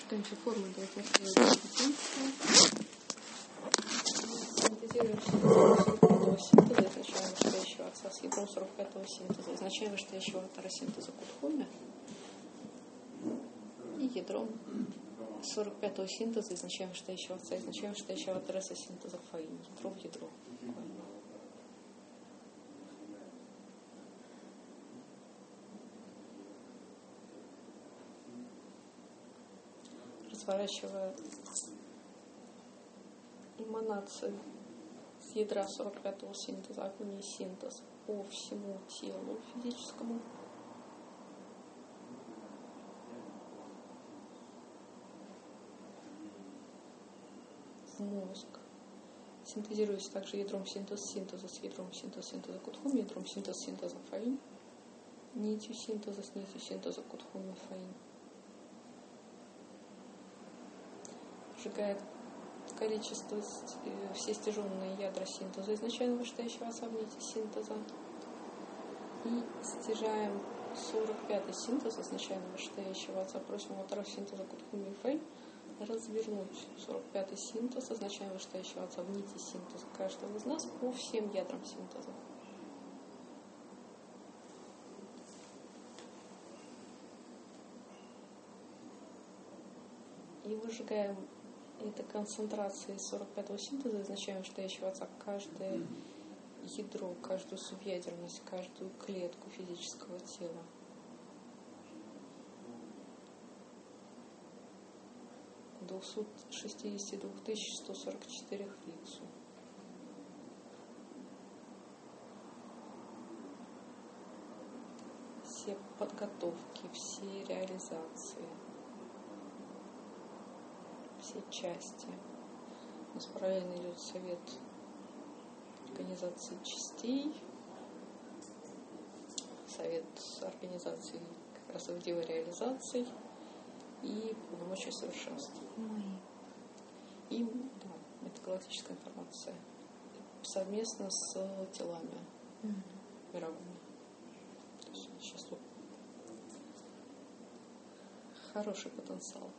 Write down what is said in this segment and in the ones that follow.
Читаемся формы для утверждения компетенции. Синтезируем синтеза, изначально вышестоящего отца с ядром 45-го синтеза, изначально вышестоящего второго синтеза Кутхуми и ядром 45-го синтеза, изначально вышестоящего отца, изначально вышестоящего адреса синтеза Фаин, ядро в ядро. Разворачивая эманации с ядра 45-го синтеза, агония синтез по всему телу физическому, в мозг, синтезируясь также ядром синтеза с ядром синтеза Кутхуми, ядром синтеза Фаин, нитью синтеза с нитью синтеза Кутхуми Фаин. Сжигает количество все стяженные ядра синтеза изначально вышестоящего отца в нити синтеза. И стяжаем 45-й синтез изначально вышестоящего отца, просим у второго синтеза Кутхуми Фэй развернуть 45-й синтез изначально вышестоящего отца в нити синтеза каждого из нас по всем ядрам синтеза. И выжигаем это концентрация 45-го синтеза изначально вышестоящего отца каждое ядро, каждую субъядерность, каждую клетку физического тела. К 262 144 лицу. Все подготовки, все реализации, все части. У нас параллельно идет совет организации частей, совет организации как раз реализаций и полномочия совершенства. И это галактическая информация совместно с телами мировыми. То есть сейчас вот хороший потенциал.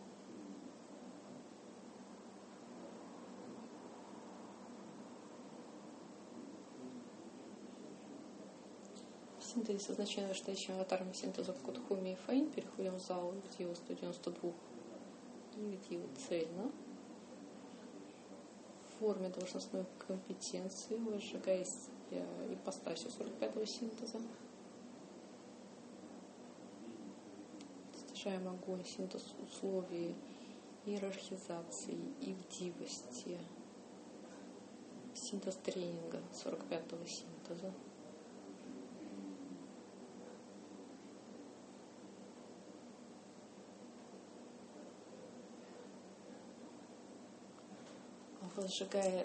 Синтез изначально вышестоящим аватаром синтеза Кутхуми и Фаин. Переходим в зал Видео 192 и Видео цельно. В форме должностной компетенции, выжигая из себя ипостасью 45-го синтеза. Стяжаем огонь, синтез условий иерархизации и вдивости. Синтез тренинга 45-го синтеза. Сжигая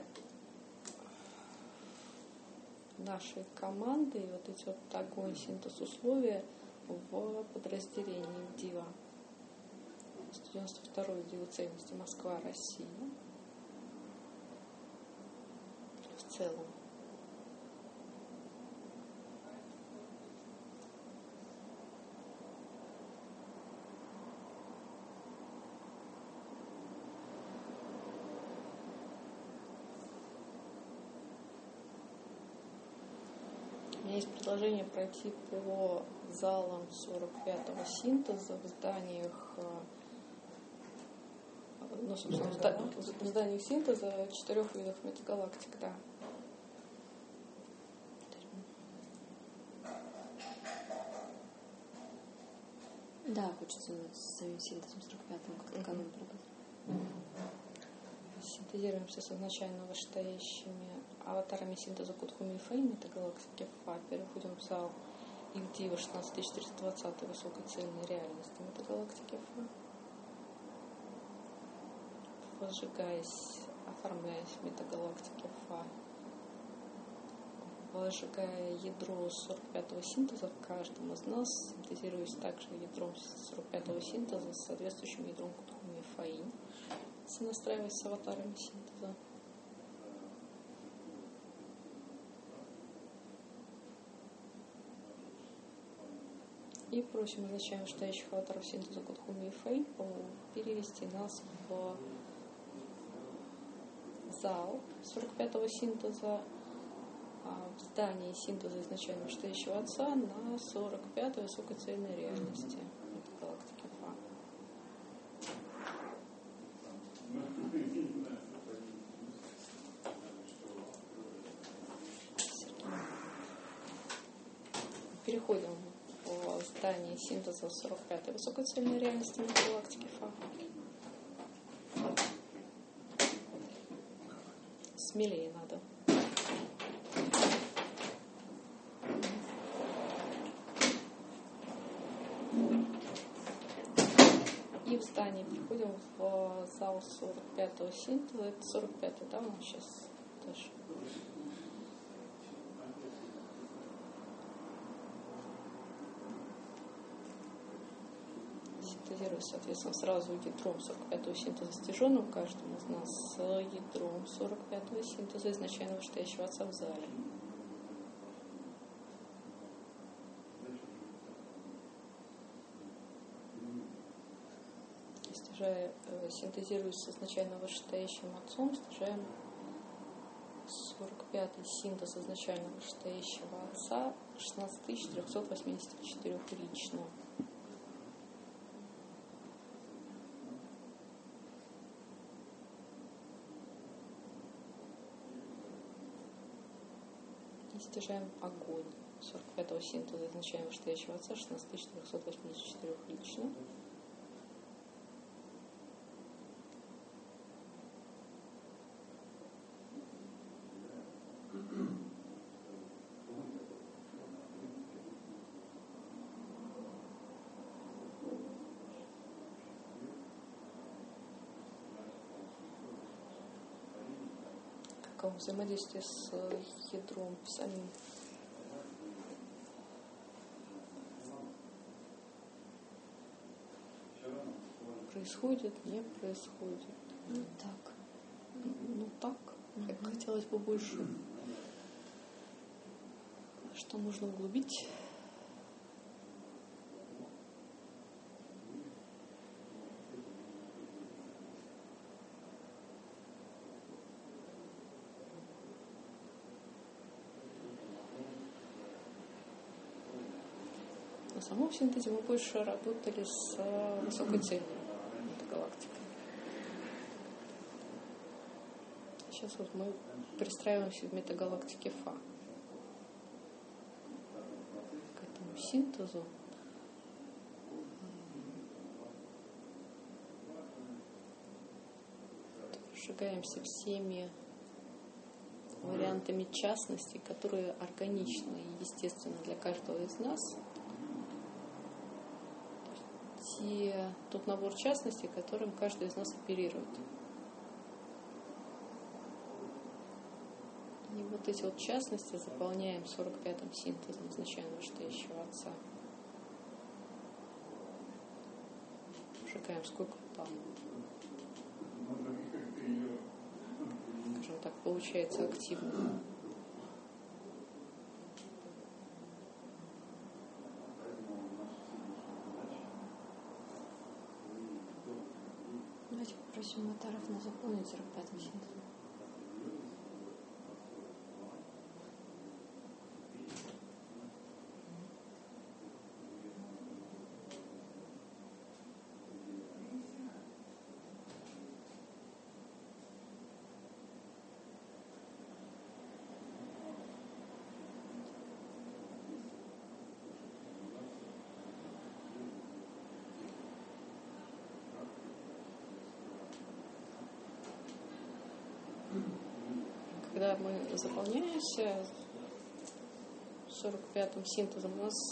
нашей командой вот эти вот огонь, синтез условия в подразделении ДИВА. 192-й ДИВА ценности Москва, Россия. В целом. У меня есть предложение пройти по залам 45-го синтеза в зданиях, собственно, в зданиях синтеза 4 видов метагалактик, да. Да, хочется с самим синтезом 45-м как таковым поработать. Синтезируемся с изначально вышестоящими аватарами синтеза Кутхуми и Фэй, метагалактики Фа. Переходим в зал Ивдива 16420 высокой цельной реальности метагалактики Фа. Возжигаясь, оформляясь в метагалактике Фа. Возжигая ядро 45-го синтеза в каждом из нас, синтезируясь также ядром 45-го синтеза с соответствующим ядром Кутхуми и Фаин. Сонастраиваясь с аватарами синтеза. И просим изначально вышестоящих авторов синтеза Кутхуми и Фейпл перевести нас в зал 45-го синтеза, в здании синтеза изначально вышестоящего Отца на 45-й высокоцельной реальности галактики Фа. Переходим в здание синтеза 45-й высокоцельной реальности галактики Фа. Смелее надо. И в здании переходим в зал 45-го синтеза. Это 45-й, да, у нас сейчас тоже. Синтезируется, соответственно, сразу ядром 45-го синтеза с тяжелым каждым из нас с ядром 45-го синтеза изначально вышестоящего Отца в зале. Синтезируется изначально вышестоящим Отцом, снижаем 45-й синтез изначально вышестоящего Отца 16384 лично. И стяжаем огонь 45-го синтеза изначально вышестоящего Отца 16384 лично. Взаимодействие с ядром самим. Происходит, не происходит. Ну так. Ну так. Хотелось бы больше. Что можно углубить? На самом синтезе мы больше работали с высокой целью галактики. Сейчас вот мы пристраиваемся в метагалактике Фа. К этому синтезу. Сжигаемся всеми вариантами частностей, которые органичны и естественны для каждого из нас. Тот набор частностей, которым каждый из нас оперирует. И вот эти вот частности заполняем 45-м синтезом изначально вышестоящего Отца. Шикаем, сколько там, скажем так, получается активно. Давайте попросим Матаров нас заполнить 45-м синтезом. Когда мы заполняемся 45-м синтезом, у нас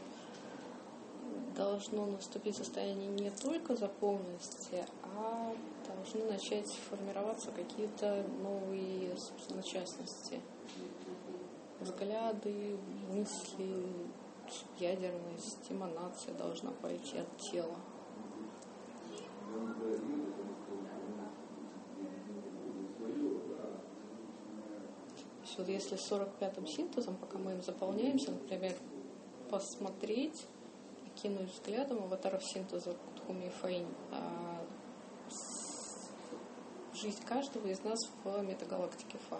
должно наступить состояние не только заполненности, а должны начать формироваться какие-то новые, собственно, частности. Взгляды, мысли, ядерность, эманация должна пойти от тела. Вот если с 45-м синтезом, пока мы им заполняемся, например, посмотреть кинуть взглядом аватаров синтеза Тхуми и Фаинь, жизнь каждого из нас в метагалактике Фа,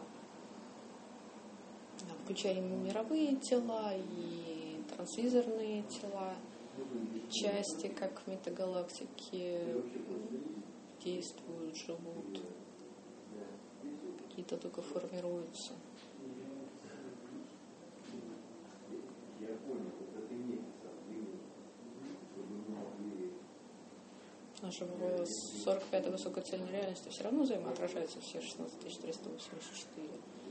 включая и мировые тела, и трансвизорные тела, части, как в метагалактике действуют, живут, какие-то только формируются. Наша 45-я высокая цельная реальность все равно взаимоотражаются все 16384.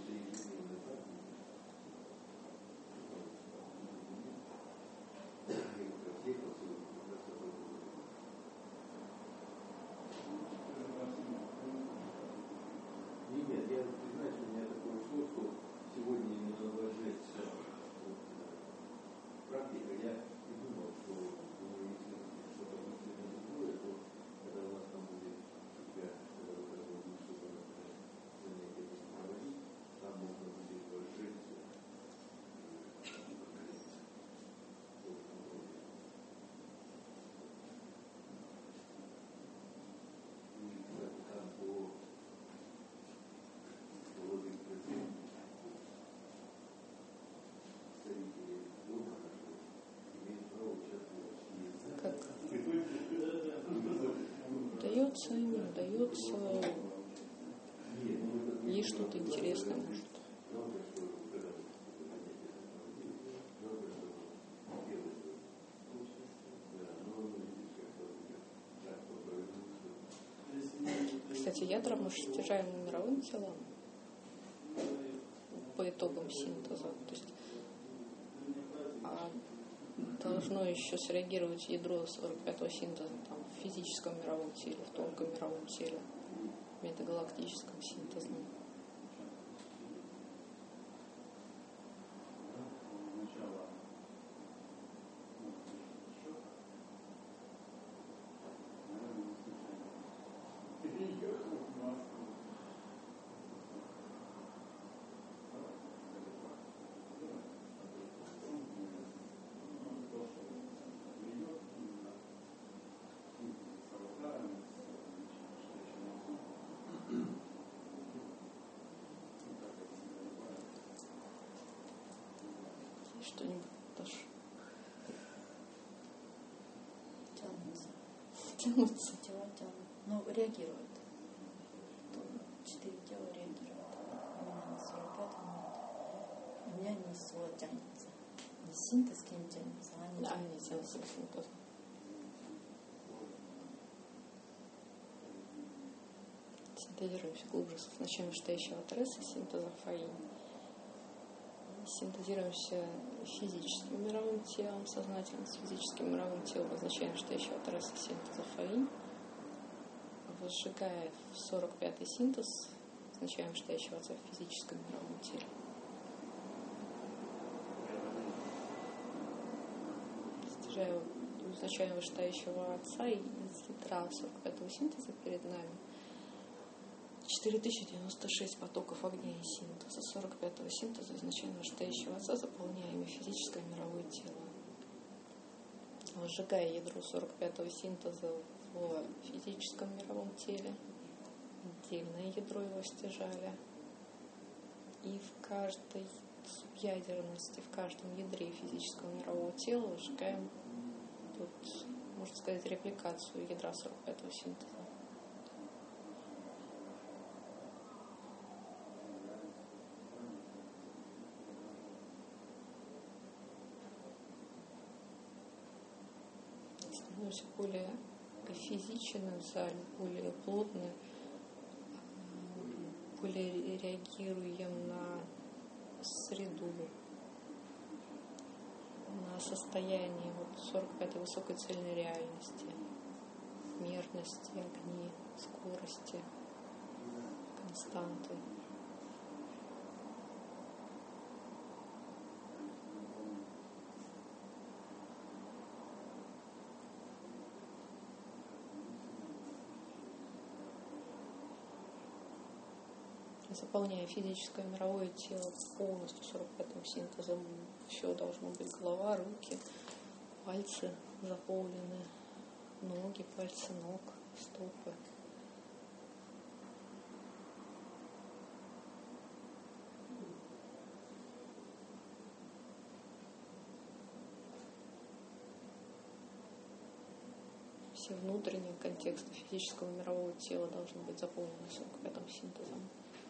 Удается, не удается, есть что-то интересное, может. Кстати, ядра мы стяжаем мировым телом по итогам синтеза. То есть должно еще среагировать ядро 45-го синтеза там, в физическом мировом теле, в тонком мировом теле, в метагалактическом синтезном. Что-нибудь тоже тянутся. Тела тянут. Ну, реагируют. 4 тела реагируют. У меня на 45 у меня не свод тянется. Не синтез к ним тянется, а они тянутся к синтезу. Синтезируемся глубже с значением вышестоящего тресса, синтеза Фаинь. Синтезируемся физическим мировым телом, сознательно с физическим мировым телом, означаем вышестоящего тресса, синтеза Фаинь. Возжигая в 45-й синтез, означаем вышестоящего отца в физическом мировом теле. Стяжая означаем вышестоящего отца и из ядра 45-го синтеза перед нами 4096 потоков огня и синтеза 45-го синтеза изначально вышестоящего отца, заполняем физическое мировое тело. Возжигая ядро 45-го синтеза в физическом мировом теле, отдельное ядро его стяжали, и в каждой субъядерности, в каждом ядре физического мирового тела выжигаем, тут, можно сказать, репликацию ядра 45-го синтеза. Становимся более физичны в зале, более плотны, более реагируем на среду, на состояние 45-й высокой цельной реальности, мерности, огни, скорости, константы. Заполняя физическое мировое тело полностью 45-м синтезом, все должно быть: голова, руки, пальцы, заполнены ноги, пальцы ног, стопы. Все внутренние контексты физического мирового тела должны быть заполнены 45-м синтезом.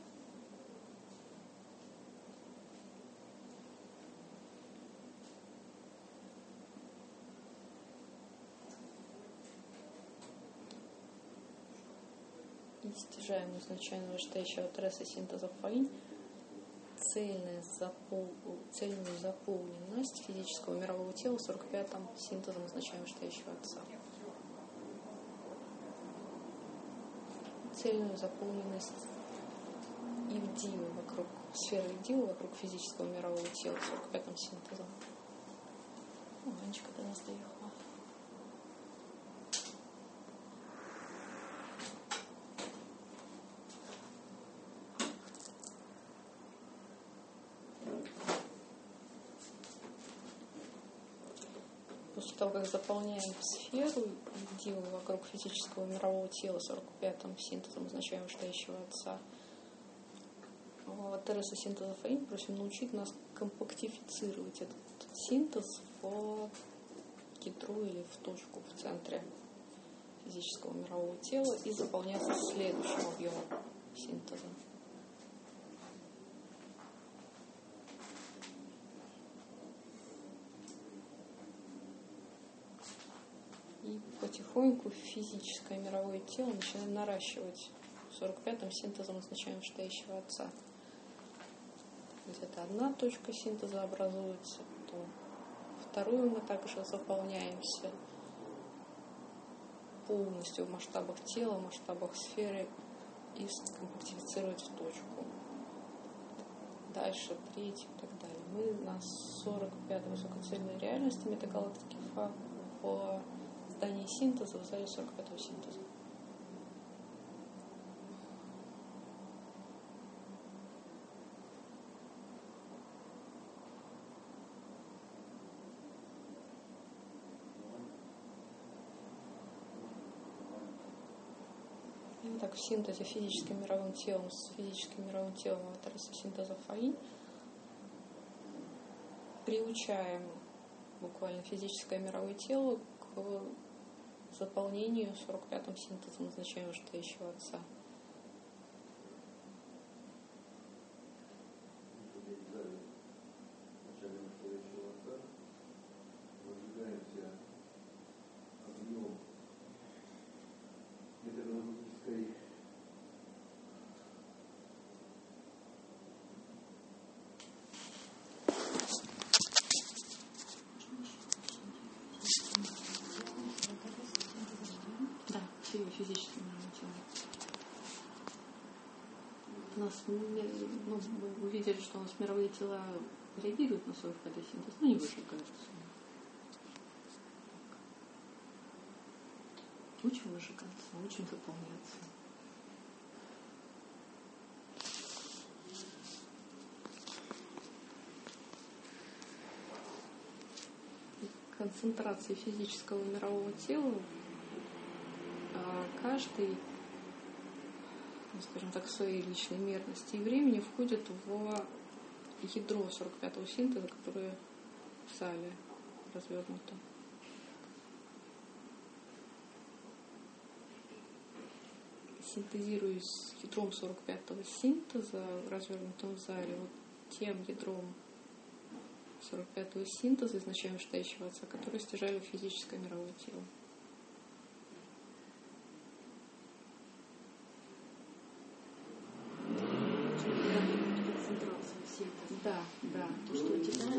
И стяжаем изначально вышестоящего тресса синтеза фаинь цельную заполненность физического мирового тела 45-м синтезом изначально вышестоящего отца. Цельную заполненность Ивдивы вокруг, сферы Ивдивы вокруг физического мирового тела 45-м синтезом. Анечка до нас доехала. После того, как заполняем сферу Ивдивы вокруг физического мирового тела 45-м синтезом изначально вышестоящего отца, Тереса синтеза фаинь просим научить нас компактифицировать этот синтез в ядру или в точку в центре физического мирового тела и заполняться следующим объемом синтеза. И потихоньку физическое мировое тело начинает наращивать 45-м синтезом изначально вышестоящего отца. Где-то одна точка синтеза образуется, потом вторую мы также заполняемся полностью в масштабах тела, в масштабах сферы и скомпактифицировать в точку. Дальше третью и так далее. Мы на 45-й высокоцельной реальности метагалактики Фа в здании синтеза, в зале 45-го синтеза. Так, в синтезе физическим мировым телом с физическим мировым телом Тереса синтеза фаинь приучаем буквально физическое мировое тело к заполнению 45-м синтезом изначально вышестоящего отца. Физическим мировым телом. Мы увидели, что у нас мировые тела реагируют на 45-й синтез, но не выжигаются. Учим выжигаться, учим заполняться. Концентрация физического мирового тела каждый, скажем так, в своей личной мерности и времени входит в ядро 45-го синтеза, которое в зале развернуто. Синтезируясь с ядром 45-го синтеза, развернутым в зале, вот тем ядром 45-го синтеза изначально вышестоящего отца, который стяжали физическое мировое тело. Да. То, что у тебя,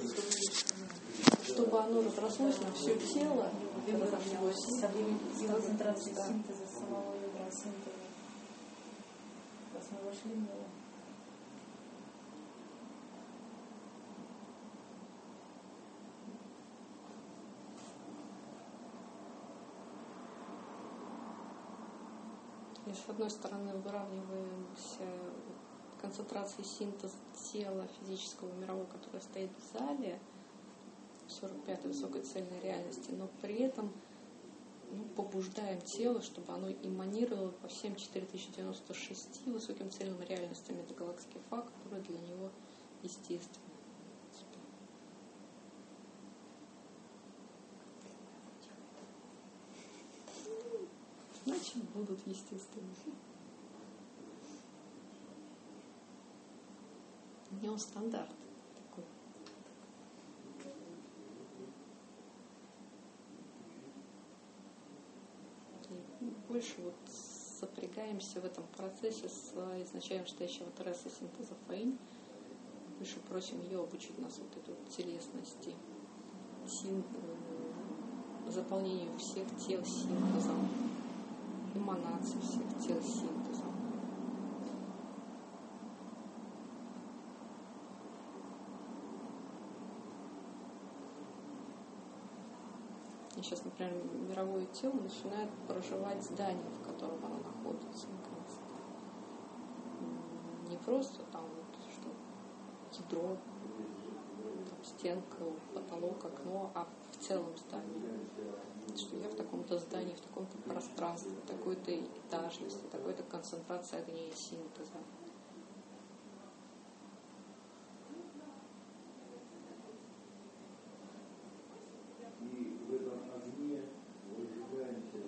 чтобы оно разрослось на все тело, со временем концентрации синтеза самого ядра синтеза. Раз мы вошли в него. И с одной стороны выравниваемся концентрации синтеза тела физического мирового, которое стоит в зале, 45-й высокой цельной реальности, но при этом побуждаем тело, чтобы оно эманировало по всем 4096 высоким цельным реальностям. Это галактический факт, который для него естественный. Значит, будут естественные. У него стандарт такой. И больше сопрягаемся в этом процессе с изначально стоящего Тересы синтеза Фаинь. Больше просим ее обучить нас этой телесности, заполнению всех тел синтезом, эманации всех тел синтезом. И сейчас, например, мировое тело начинает проживать здание, в котором оно находится. Не просто там что ядро, там, стенка, потолок, окно, а в целом здании. Что я в таком-то здании, в таком-то пространстве, такой-то этажности, такой-то концентрации огней и синтеза. И в этом огне выжигаемся.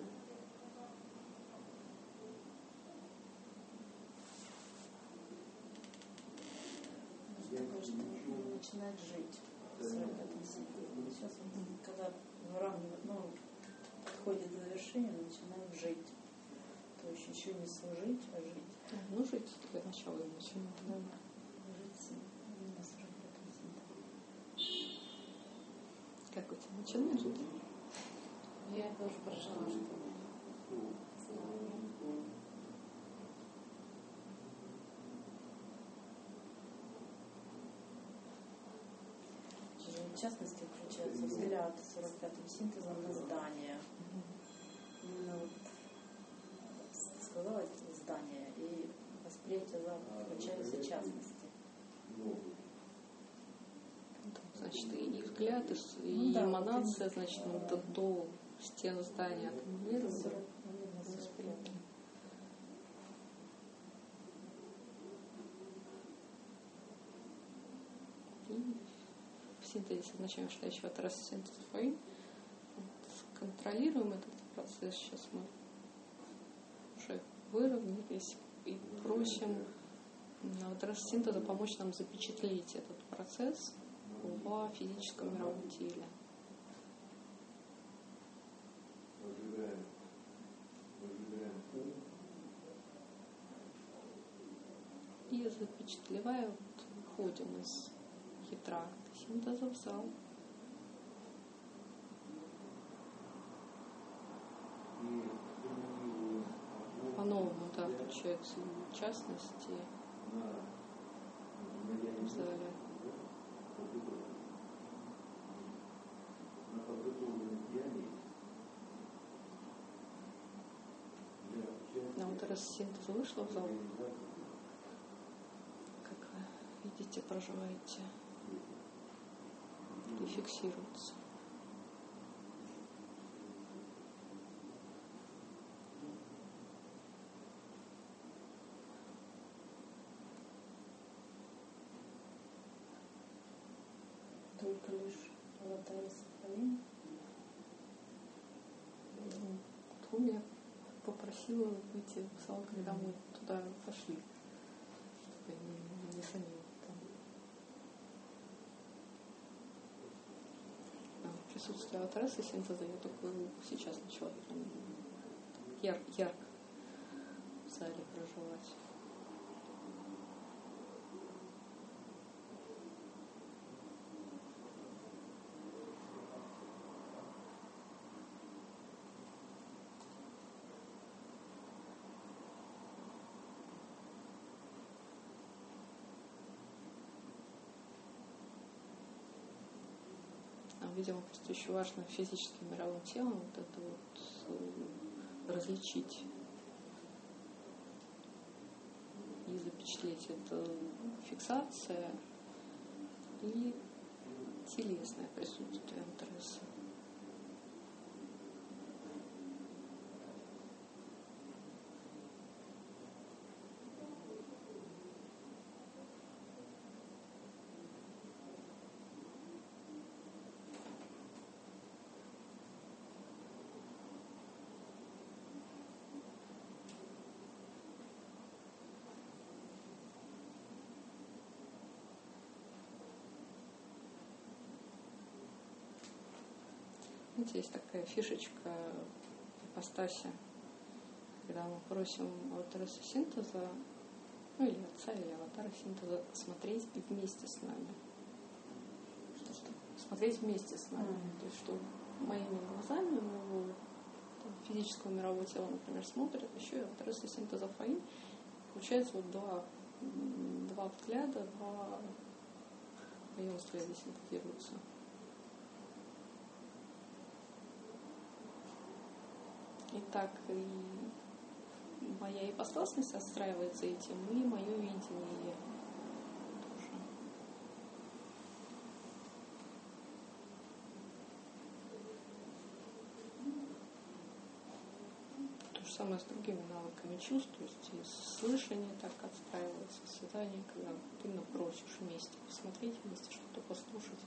Такое, что он начинает жить в своем этом синтезе. Сейчас он, когда выравнивает, подходит к завершению, начинает жить. То есть еще не служить, а жить. Жить для начала и начинать. Да. Жить именно в 45-м синтезе. Как у тебя начинает жить? Я тоже прожила, что в частности, включается взгляд 45-м синтезом на здание. Именно сказала здание, и восприятие включается частности. Значит, и взгляд, и эманация, значит, до стен здания аккумулируется. И в синтезе означаем стоящего Тересы синтеза Фаинь контролируем этот процесс. Сейчас мы уже выровнялись и просим Тересы синтеза помочь нам запечатлеть этот процесс в физическом мировом теле. Выжигаем ум. И запечатлевая, выходим из ядра синтеза в зал. По-новому, да, включаются и частности в зале. Тереса синтеза вышла в зал. Как вы видите, проживаете и фиксируется. Только лишь Тереса Фаинь. Я попросила выйти в зал, когда мы туда пошли, чтобы не сами там. Присутствие Тересы синтеза я только сейчас начала ярко в зале проживать. Видимо, просто еще важно физическим мировым телом вот это различить и запечатлеть. Это фиксация и телесное присутствие Антаресы. Знаете, есть такая фишечка ипостаси, когда мы просим аватаресу синтеза, ну или отца, или аватара синтеза, смотреть вместе с нами. Что? Смотреть вместе с нами. То есть, что моими глазами моего физического мирового тела, например, смотрят, еще и аватареса синтеза Фаин. Получается вот два взгляда, два воинства здесь синтезируются. И так и моя ипостасность отстраивается этим, и мое видение тоже. То же самое с другими навыками чувств, то есть и слышание так отстраивается, свидание, когда именно просишь вместе посмотреть, вместе что-то послушать.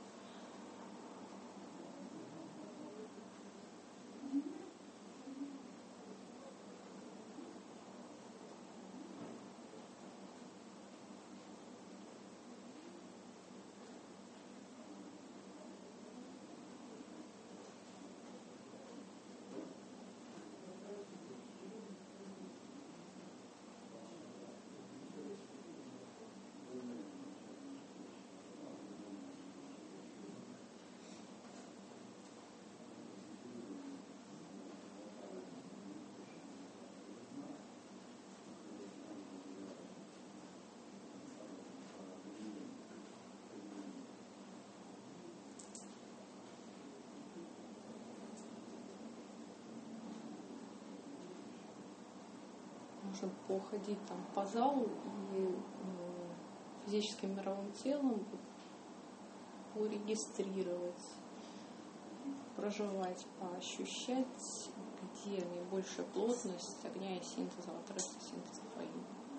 Можно походить там по залу и физическим мировым телом порегистрировать, проживать, поощущать, где наибольшая плотность огня и синтеза, аватареса синтеза Фаин.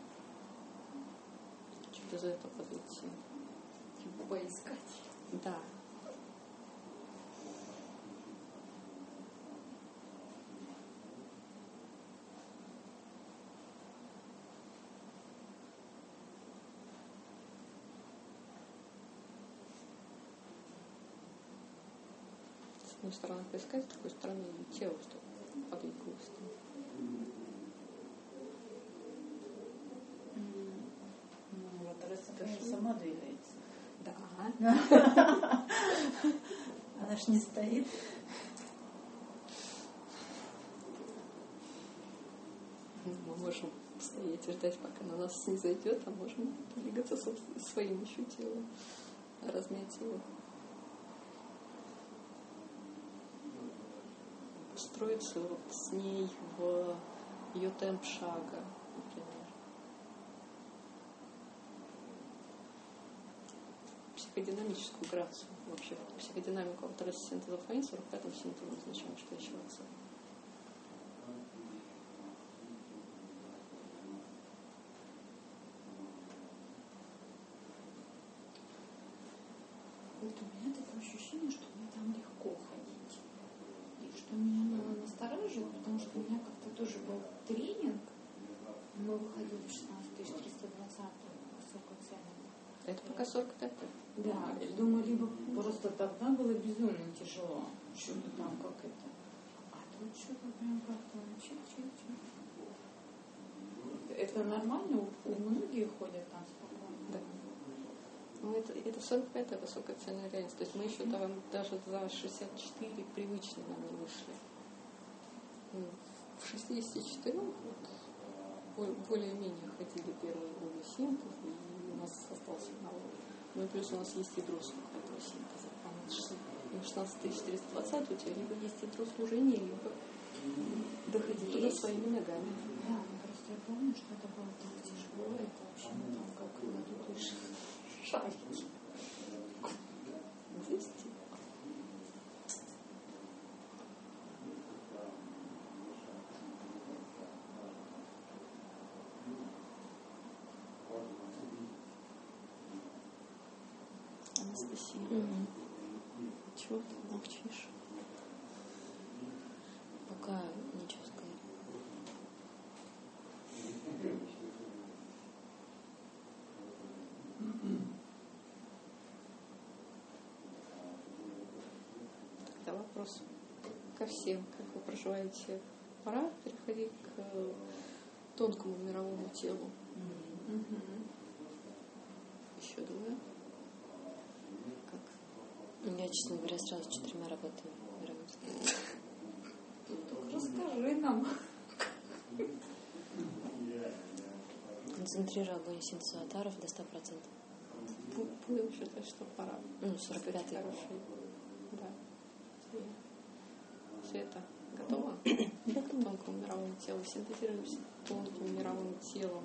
Через это подойти. Поискать. Да. С одной стороны поискать, с другой стороны и тело, чтобы подвигалось. Вот Аватареса сама двигается. Да. Она ж не стоит. Мы можем стоять и ждать, пока на нас не зайдет, а можем двигаться своим еще телом, размять его. Строиться вот с ней в ее темп шага, например. Психодинамическую грацию. Вообще психодинамику аватареса синтеза Фаин 45-м синтезом изначально настоящего отца. Вот у меня такое ощущение, что мне там легко ходить. И что меня настораживает, потому что у меня как-то тоже был тренинг. Мы выходили в 16320 высокоценный. Это пока 45-й. Да, я думаю, либо просто тогда было безумно тяжело, что-то там как это. А тут что-то прям как-то чик-чик-чик. Это нормально? У многих ходят там спокойно? Да. Ну, это 45-я высокая ценная реальность. То есть мы еще там даже за 64 привычно нам не вышли. В 64 вот, более-менее ходили первые годы синтеза, и у нас остался навык. Ну и плюс у нас есть ядро этого синтеза. На 16420 у тебя либо есть ядро служения, либо доходить туда своими ногами. Да, просто я помню, что это было так тяжело, это вообще там как надутые шарики. Свести. Анастасия. Чего ты молчишь? Пока ничего сказать. Тогда вопрос ко всем. Как вы проживаете? Пора переходить к тонкому мировому телу. Еще двое. Как? Я, честно говоря, сразу с 4 работаю мировым телом. Расскажи нам. Концентрирую огонь синтеза атаров до 100%. Будем считать, что пора. 45-й. Хороший. Да. Света, готова? Да. К тонкому мировому телу. Синтезируемся тонким мировым телом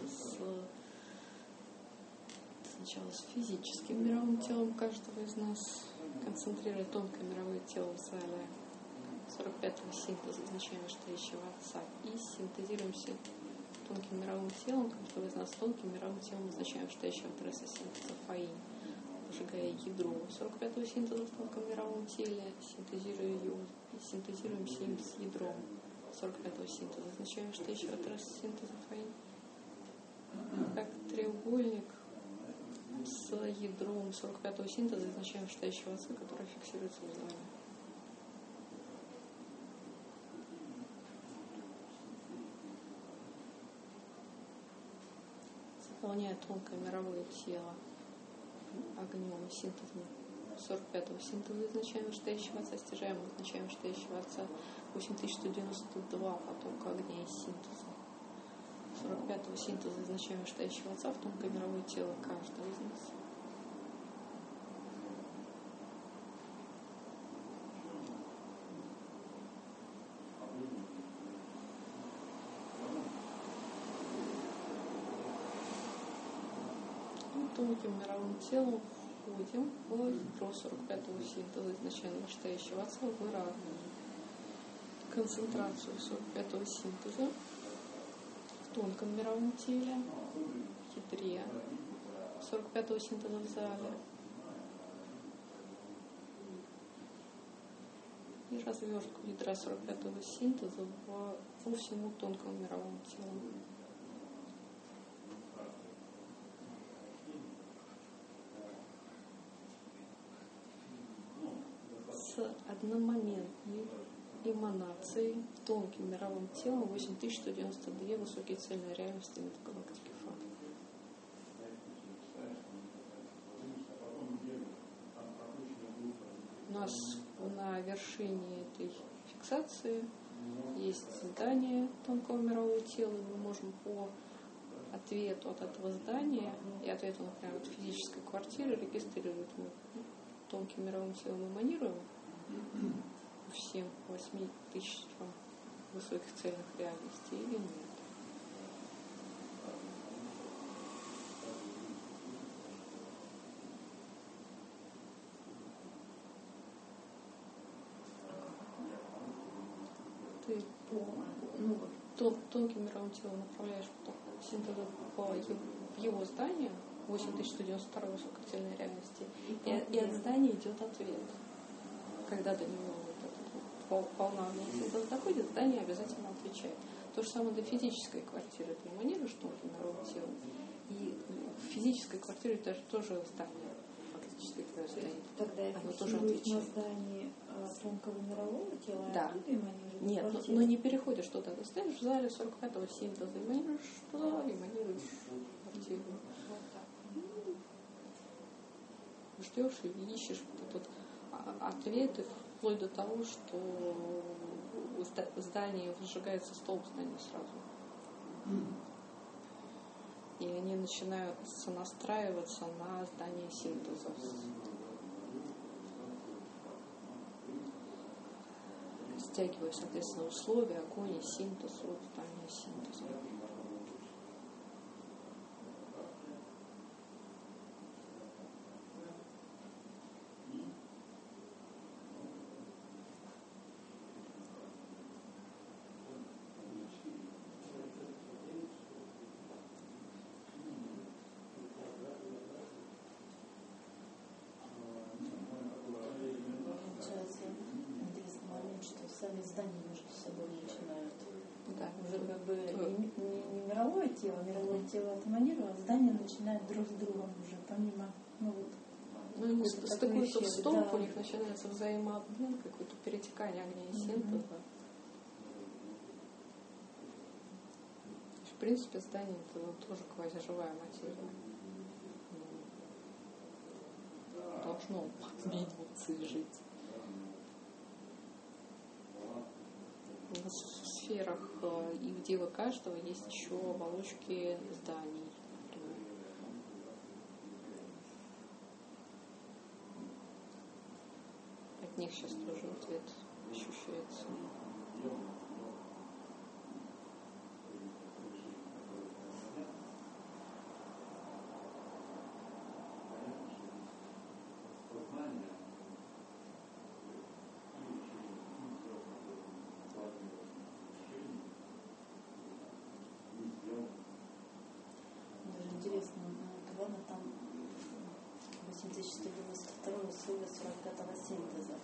сначала с физическим мировым телом каждого из нас, концентрируя тонкое мировое тело в зале 45-го синтеза изначально стоящего Отца, и синтезируемся тонким мировым телом каждого из нас, тонким мировым телом изначально стоящего Тресса синтеза Фаинь, зажигая ядро 45-го синтеза в тонком мировом теле, синтезируемся им с ядром 45-го синтеза изначально стоящего Тресса синтеза Фаинь, как треугольник с ядром 45-го синтеза изначально стоящего Отца, который фиксируется в зале. Заполняя тонкое мировое тело огнем и синтезом 45-го синтеза изначально стоящего Отца, стяжаем изначально стоящего Отца 8192 потока огня и синтеза 45-го синтеза изначально стоящего Отца в тонкое мировое тело каждого из нас. И тонким мировым телом входим в ядро 45-го синтеза изначально стоящего Отца, выравниваем концентрацию 45-го синтеза в тонком мировом теле, в ядре 45-го синтеза в зале. И развертку ядра 45-го синтеза по всему тонкому мировому телу. С одномоментной эманацией в тонким мировым телом 8192 высокие цельные реальности метагалактики Фа. У нас на вершине этой фиксации есть здание тонкого мирового тела, и мы можем по ответу от этого здания и ответу, например, от физической квартиры регистрировать. Мы тонким мировым телом эманируем всем 8000 высоких цельных реальностей или нет. Ты тонким мировым телом направляешь синтеза в его здание 8192 высокоцельной реальности, и от здания идет ответ. Когда до него волна синтеза доходит, здание обязательно отвечает. То же самое до физической квартиры. Ты эманируешь тонким мировым телом, и в физической квартире тоже здание фактически стоит. Тогда я оно тоже фиксируюсь на отвечает. здании тонкого мирового тела, Да. а оттуда эманируешь в Нет, квартиру. но не переходишь туда. Ты стоишь в зале 45-го синтеза, эманируешь туда, эманируешь в квартиру. Вот так. Ждешь и ищешь вот этот ответы вплоть до того, что в здании сжигается столб здания сразу. И они начинают сонастраиваться на здание синтеза. Стягивая, соответственно, условия, огонь и синтез от здания синтеза. здания между собой начинают. Да. Уже как бы не мировое тело отманировало, здания начинают друг с другом уже, помимо, ну вот. Ну, они стыкуются в столб, да. у них начинается взаимообмен, какое-то перетекание огня и синтеза. В принципе, здание — это тоже квазиживая материя. Должно обмениваться и жить. В сферах и в деле каждого есть еще оболочки зданий. От них сейчас тоже ответ ощущается. Даже интересно, Кавана там 84-92 условия 45-го синтеза.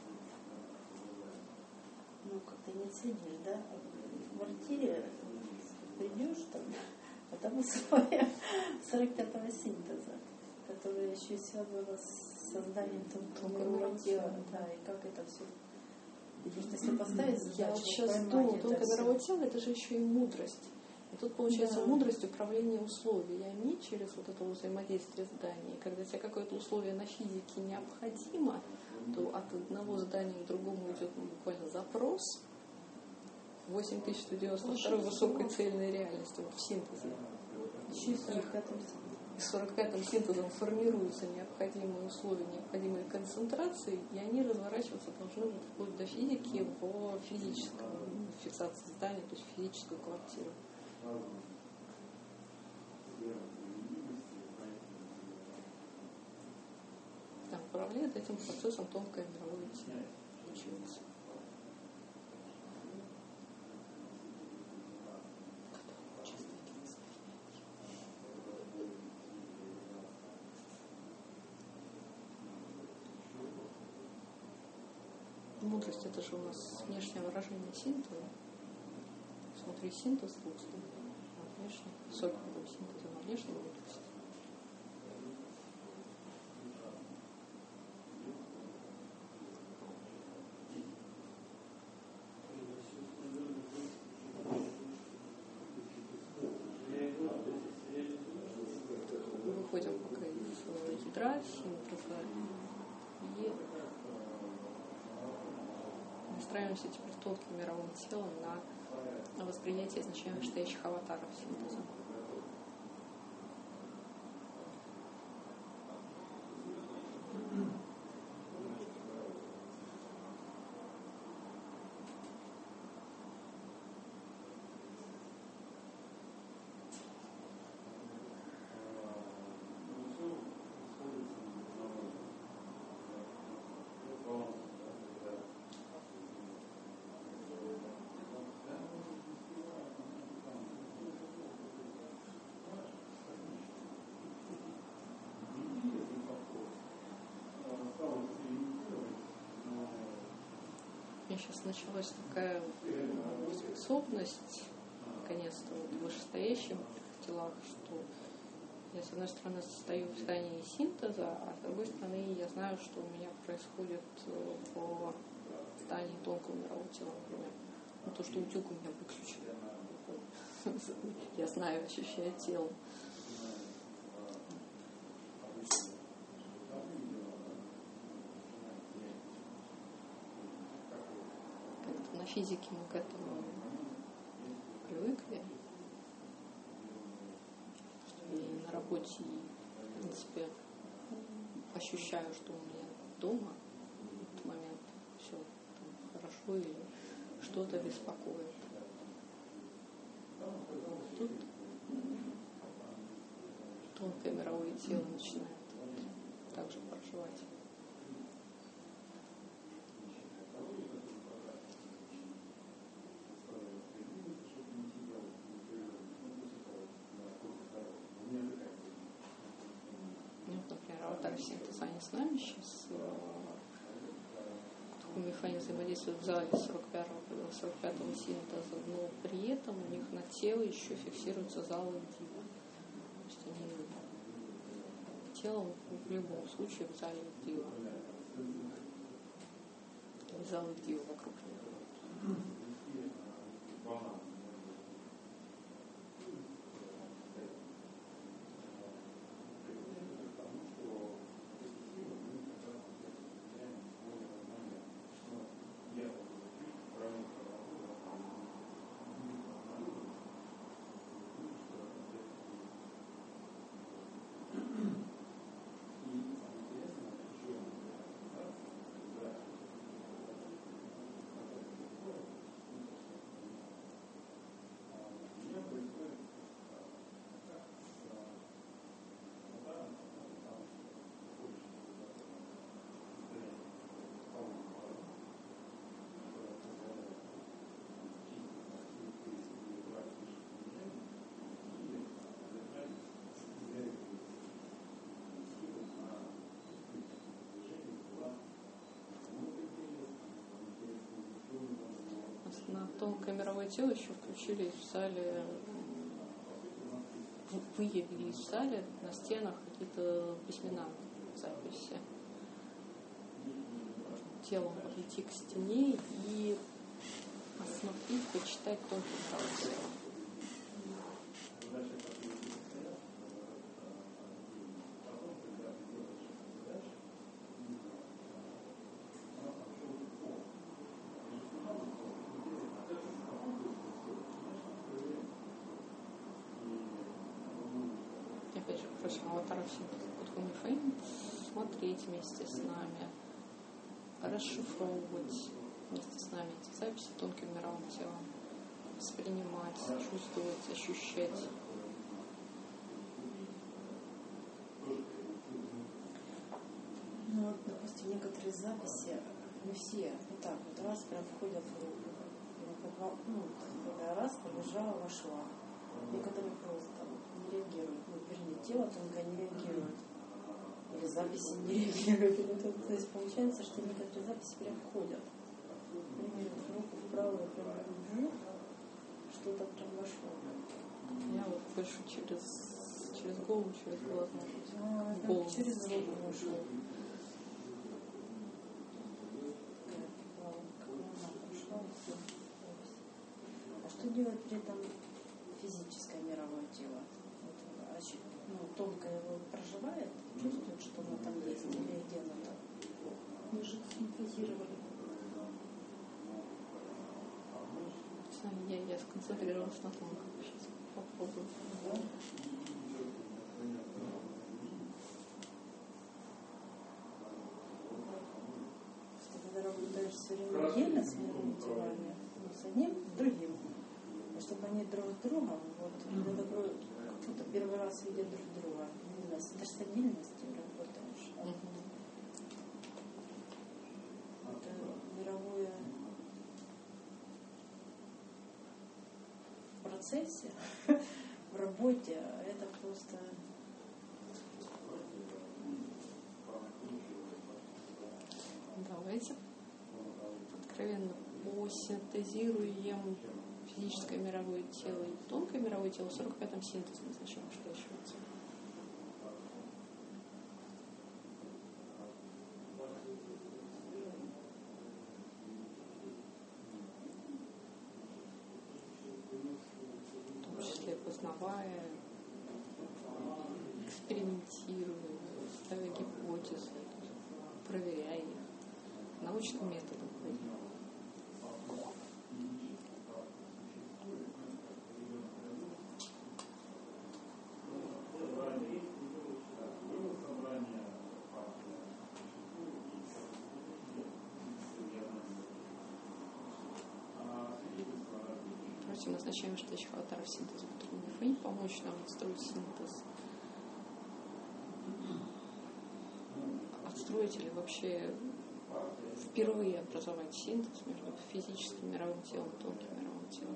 Ну, как-то не ценишь, да? В квартире придешь там, а там условия 45-го синтеза, которое еще и связано с созданием тонкого тела, да, и как это все. Потому что если поставить задачу, Я вот сейчас думаю, тонкое мировое тело — это же еще и мудрость. И тут получается мудрость управления условиями через вот это взаимодействие зданий. Когда тебе какое-то условие на физике необходимо, то от одного здания к другому идет буквально запрос. 8192 высокой цельной реальности вот в синтезе. Еще и 45-м. И 45-м синтезом формируются необходимые условия, необходимые концентрации, и они разворачиваться должны вот вплоть до физики в физическом фиксации здания, то есть в физическую квартиру. Там управляет этим процессом тонкое мировое тело. Получается. Мудрость — это же у нас внешнее выражение синтеза. Смотри, синтез двух слов, а внешний, особенно синтеза на внешней мудрости. Мы выходим пока из ядра синтеза и настраиваемся теперь тонким мировым телом на восприятие изначально настоящих аватаров синтеза. У меня сейчас началась такая способность, наконец-то, вот, в вышестоящих телах, что я, с одной стороны, состою в здании синтеза, а с другой стороны, я знаю, что у меня происходит в здании тонкого мирового тела, например. Ну, то, что утюг у меня выключен. Я знаю, ощущаю тело. Как-то на физике мы к этому привыкли. И на работе, в принципе, ощущаю, что у меня дома в этот момент все хорошо или что-то беспокоит. Тут тонкое мировое тело начинает также проживать. Ну, например, аватар синтеза, они с нами сейчас в таком они взаимодействуют в зале 45-го синтеза, но при этом у них на теле еще фиксируются залы дива. То есть они телом в любом случае в зале дива. И залы дива вокруг них. На тонкое мировое тело еще включили в зале, выявили в зале на стенах какие-то письмена, записи. Телом подойти к стене и посмотреть, почитать тонкое мировое тело. Просим аватаров синтеза смотреть вместе с нами, расшифровывать вместе с нами эти записи тонким мировым телом, воспринимать, чувствовать, ощущать. Ну вот, допустим, некоторые записи, не все, вот так вот раз прям входят в руку. Раз побежала, вошла. Некоторые просто не реагируют, вернее, тело тонко не реагирует. Или записи не реагируют. То есть получается, что некоторые записи прям входят. Например, в руку вправо прям что-то прям вошло. Я вот больше через голову, через глаза. Голову. Через руку вошло. А что делать при этом физическое мировое тело? Тонко его проживает, чувствует, что оно там есть, или где оно там? Мы же синтезировали. Я сконцентрировалась на том, как сейчас попробую. Да? Что когда работаешь все время отдельно с мировыми телами, с одним, с другим, и чтобы они друг с другом, вот, это кто-то первый раз видит друг друга, именно с стабильностью работаешь. Это мировое в процессе, в работе, это просто... Давайте откровенно посинтезируем физическое мировое тело и тонкое мировое тело в 45-м синтезе назначаем настоящего тела. В том числе познавая, экспериментируя, ставя гипотезы, проверяя их научным методом. Просим назначаем штатных аватаров синтеза, которые помочь нам отстроить синтез. Отстроить или вообще впервые образовать синтез между физическим мировым телом и тонким мировым телом.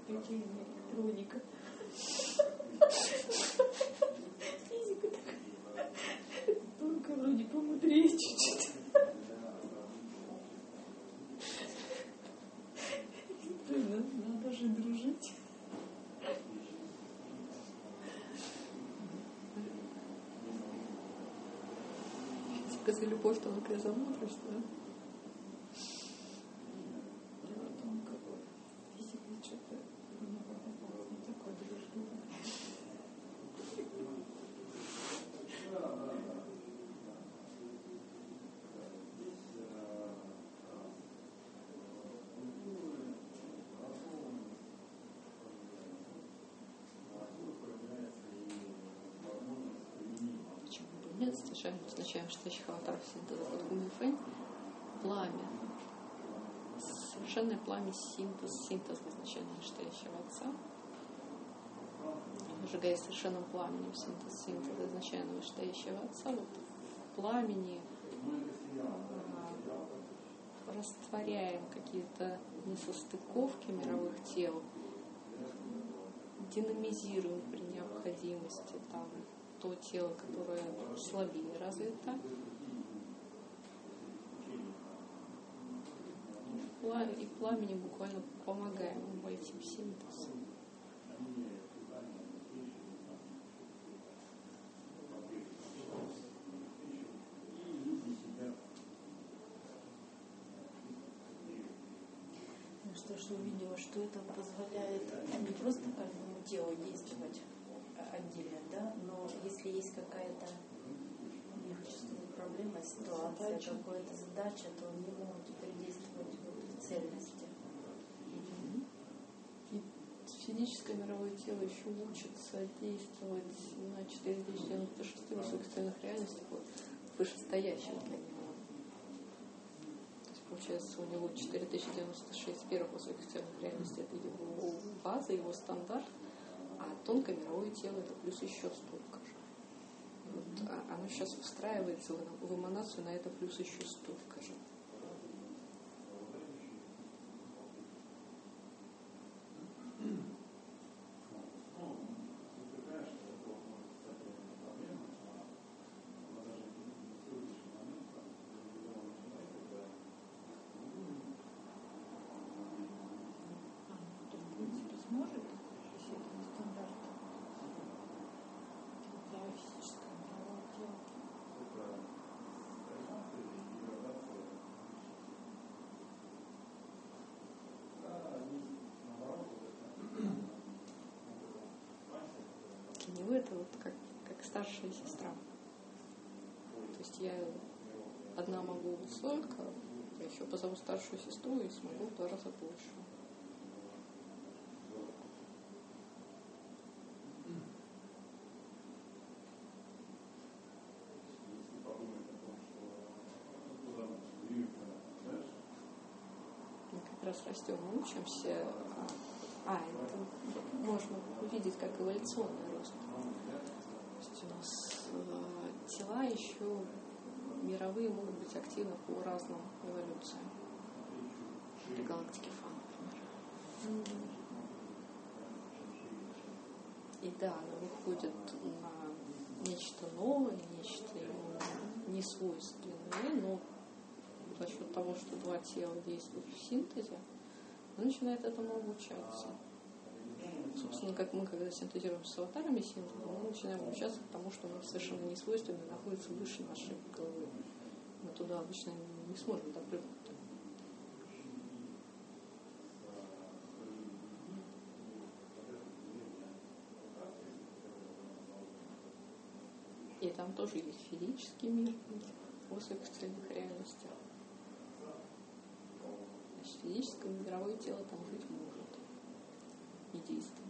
Прикинь, электроника. Физика такая. Тонко вроде помудрее чуть-чуть. Надо же дружить. Физика за любовь, тонкая за мудрость, да? Тонко. Физика что-то не такой дружный. Нет, встречаем настоящих аватаров синтеза под Гумифэнь. Пламя. Совершенное пламя синтез изначально настоящего Отца. Сжигаясь совершенным пламенем синтез изначально настоящего Отца. Вот в пламени растворяем какие-то несостыковки мировых тел, динамизируем при необходимости там то тело, которое слабее развито. И пламени буквально помогаем войти в синтез. Что увидела, что это позволяет не просто каждому телу действовать отдельно, да, но если есть какая-то проблема, ситуация, какая-то задача, то они могут теперь действовать в цельности. И физическое мировое тело еще учится действовать на 4096 высокоценных реальностях, вот, вышестоящих для него. То есть, получается, у него 4096 первых высокоценных реальностей, это его база, его стандарт, а тонкое мировое тело это плюс еще столько же. Вот, оно сейчас встраивается в эманацию на это плюс еще столько же. Сможет, если это не стандарт, для физического мирового тела. Для него это вот как старшая сестра. То есть я одна могу вот столько, я еще позову старшую сестру и смогу в 2 раза больше. Раз растем, учимся. Это можно увидеть как эволюционный рост. То есть у нас тела еще мировые могут быть активны по разным эволюциям. При галактике Фа, например. И да, она выходит на нечто новое, нечто ему несвойственное, но за счет того, что 2 тела действуют в синтезе, он начинает этому обучаться. Собственно, как мы, когда синтезируем с аватарами синтеза, мы начинаем обучаться потому, что он совершенно не свойственно находится выше нашей головы. Мы туда обычно не сможем допрыгнуть. И там тоже есть физический мир в высокоценных реальностях. Значит, физическое мировое тело там жить может и действовать.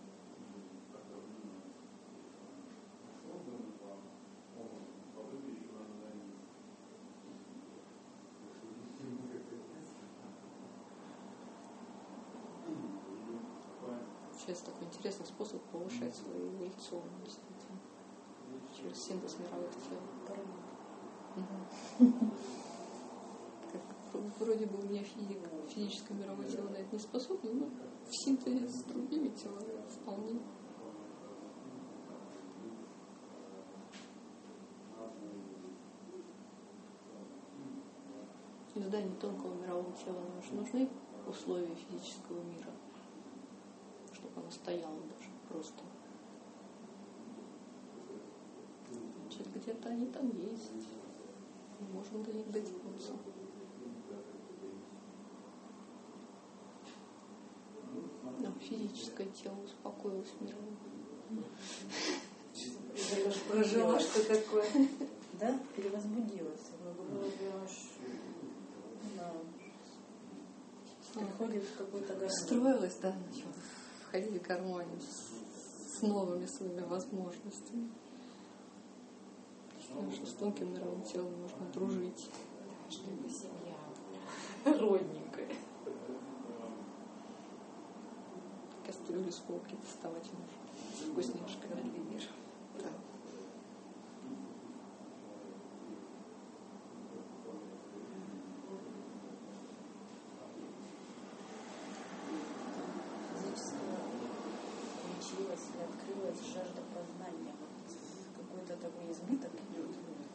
Получается такой интересный способ повышать свою эволюционность через синтез мировых тел. Как вроде бы у меня физическое мировое тело на это не способно, но в синтезе с другими телами вполне. Созданию тонкого мирового тела нужны условия физического мира, чтобы оно стояло даже просто. Значит, где-то они там есть. Мы можем до них дотянуться. Но физическое тело успокоилось мировым. Я даже прожила, что такое. Да, перевозбудилась. Приходит в какой-то гармонию. Строилась, да, начала входить в гармонию с новыми своими возможностями. Потому что с тонким мировым телом можно дружить. Чтобы семья была родненькая. Кастрюлю с полки доставать нужно. С вкусняшками. Да. Открылась жажда познания. Какой-то такой избыток идет.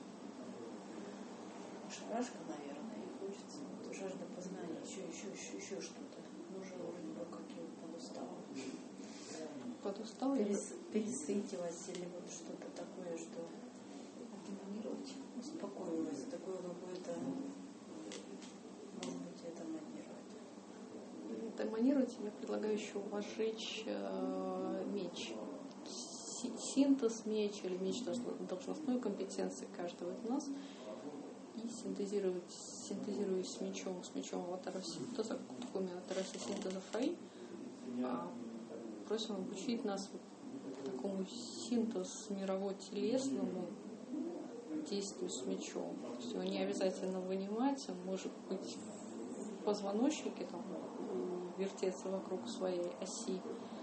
Шарашка, наверное, и хочется. Вот жажда познания, еще что-то. Ну, уже вроде бы как я подустала. Подустала? Пересытилась или вот что-то такое, что демонировать. Успокоилась. Такое какое-то, может быть, это манировать. Демонировать я предлагаю еще возжечь меч. Синтез меч или меч должностной компетенции каждого из нас и синтезируя с мечом аватара синтеза, такими аватарами синтеза Фэй, просим обучить нас такому синтезу мирово-телесному действию с мечом. То есть его не обязательно вынимать, он может быть в позвоночнике, там, вертеться вокруг своей оси.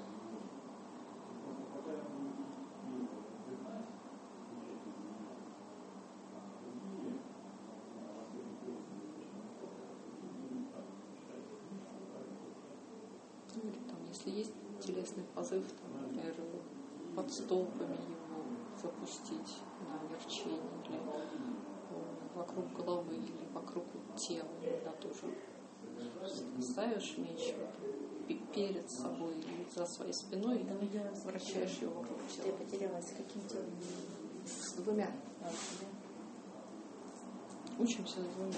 Если есть телесный позыв, там, например, под столбами его запустить на верчение, или вокруг головы, или вокруг тела, иногда тоже ставишь меч перед собой или за своей спиной и вращаешь его вокруг тела. Я потерялась. С каким телом? С двумя. Учимся с двумя.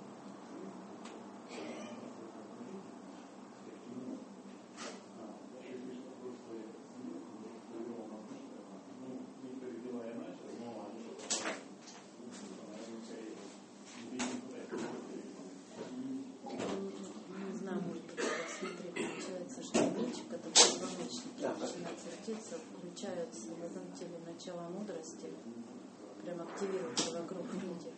Включаются в этом теле начало мудрости, прям активируется вокруг люди.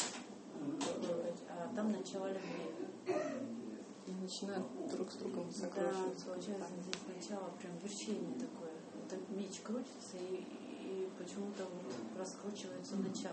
А там начало любви. И начинают друг с другом закручиваться. Да, получается здесь начало прям верчение такое. Это меч крутится и почему-то вот раскручивается начало.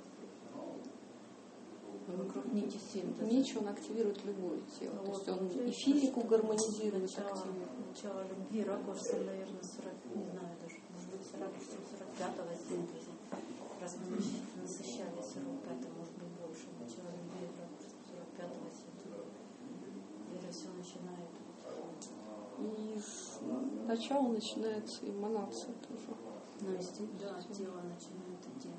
Вокруг нити синтеза. Меч, он активирует любое тело. Вот, то есть он и физику гармонизирует, активирует. Начало любви, ракурсом, наверное, 40, не знаю даже, может быть, ракурсом 45-го синтеза. Раз мы насыщали 45-го, может быть, больше. Начало любви, ракурсом 45-го синтеза. Это все начинает. И с начала начинается эманация тоже. Ну, да, тело начинает идти.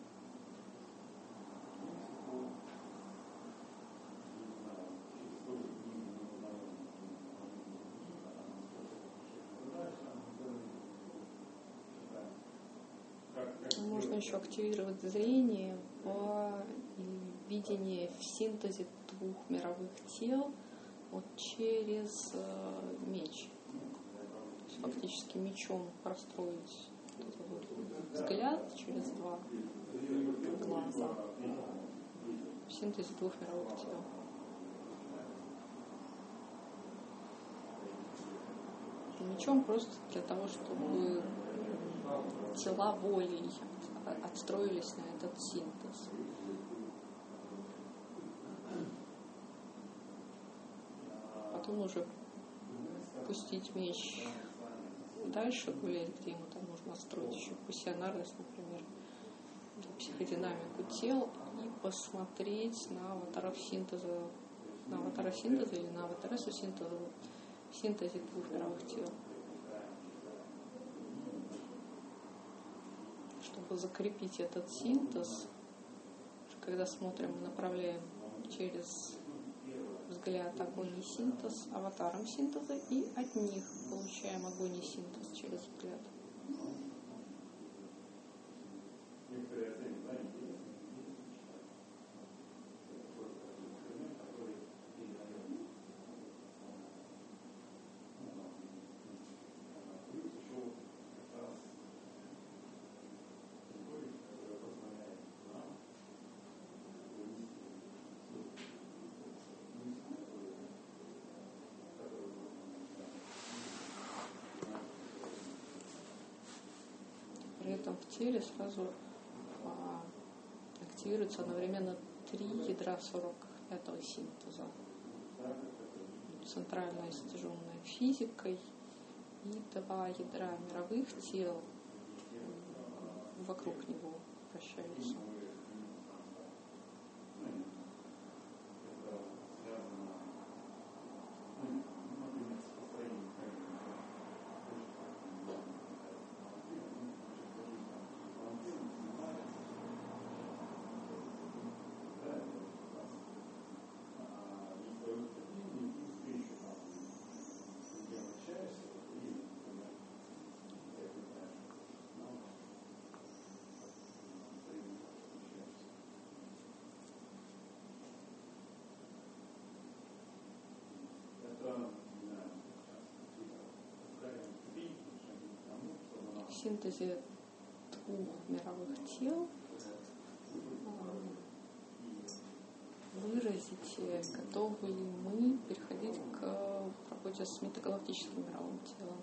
Можно еще активировать зрение и видение в синтезе двух мировых тел вот через меч. То есть фактически мечом простроить взгляд через два глаза в синтезе двух мировых тел. Мечом просто для того, чтобы тела волей отстроились на этот синтез. потом уже пустить меч дальше гулять, где ему там нужно строить еще пассионарность, например, психодинамику тел, и посмотреть на аватаров синтеза, или на аватаресу синтеза, в синтезе двух мировых тел. Чтобы закрепить этот синтез, когда смотрим, направляем через взгляд огонь и синтез аватаром синтеза, и от них получаем огонь и синтез через взгляд. При этом в теле сразу активируются одновременно 3 ядра 45-го синтеза. Центральное, стяженное физикой, и 2 ядра мировых тел вокруг него вращаются. В синтезе 2 мировых тел выразить, готовы ли мы переходить к работе с метагалактическим мировым телом.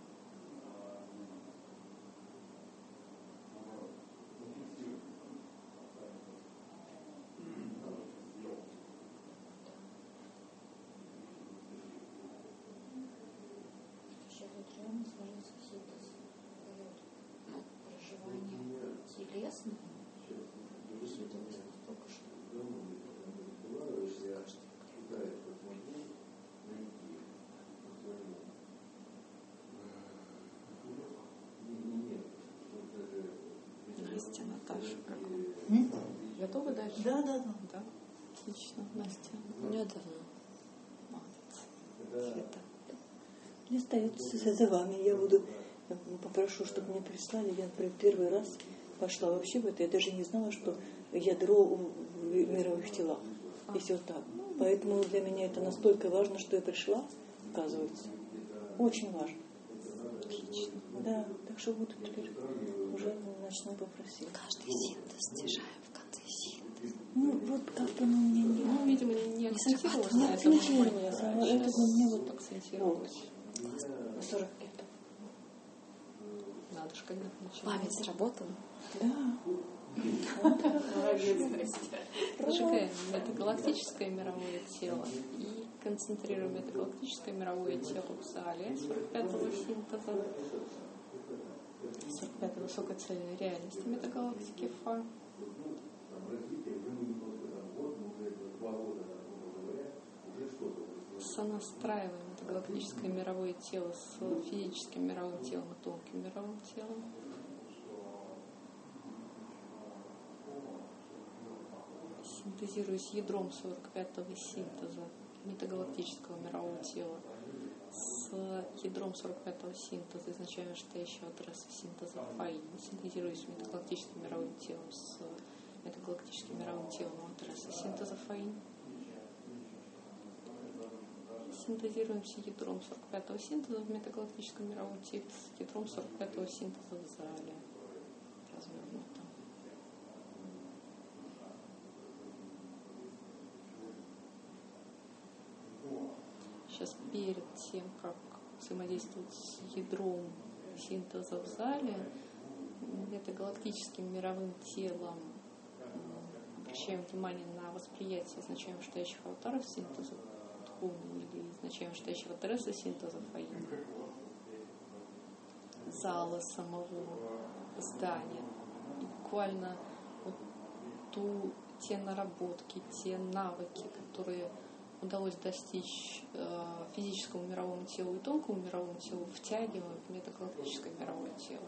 Сейчас вот реально сложился синтез. Проживание телесное. Что это только что. Настя, Наташа, как вы? Готовы дальше? Да. Да. Отлично, Настя. Недавно. Молодец. Света. Мне остается за вами. Я попрошу, чтобы мне прислали. Я, например, первый раз пошла вообще в это. Я даже не знала, что ядро в мировых телах. Если вот так. Поэтому для меня это настолько важно, что я пришла, оказывается. Очень важно. Отлично. Да, так что буду теперь уже начну попросить. Каждый синтез стяжаем в конце синтеза. Ну, вот как-то оно мне не... Ну, видимо, не акцентировалась Не на этом. акцентировалась. Это для меня вот акцентировалась. на 40 лет. Надо же, когда Память сработала? Да. Зажигаем метагалактическое мировое тело и концентрируем метагалактическое мировое тело в зале 45-го синтеза, 45-й высокоцельной реальности метагалактики ФА. Сонастраиваем метагалактическое мировое тело с физическим мировым телом и тонким мировым телом. Синтезируясь ядром 45-го синтеза метагалактического мирового тела с ядром 45-го синтеза изначально состоящего от адреса синтеза ФАИ, синтезируясь метагалактическим мировым телом с метагалактическим мировым телом от адреса синтеза ФАИ. Синтезируемся ядром 45-го синтеза в метагалактическом мировом теле с ядром 45-го синтеза в зале. Развернуто. Сейчас перед тем, как взаимодействовать с ядром синтеза в зале, метагалактическим мировым телом обращаем внимание на восприятие изначально стоящих аватаров синтеза дракона или изначально считающего Тереса синтеза Фаи, зала самого здания. И буквально вот те наработки, те навыки, которые удалось достичь физическому мировому телу и тонкому мировому телу, втягиваем в метагалактическое мировое тело.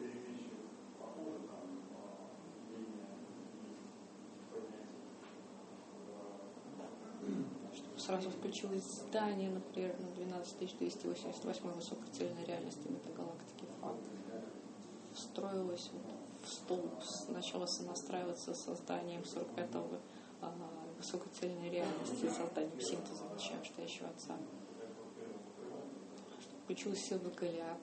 Чтобы сразу включилось здание, например, на 12288 высокоцельной реальности метагалактики Фа. Встроилось в столб, начало сонастраиваться с созданием 45-го высокоцельной реальности, созданием синтеза начинаем считающего Отца. Включился Голиат,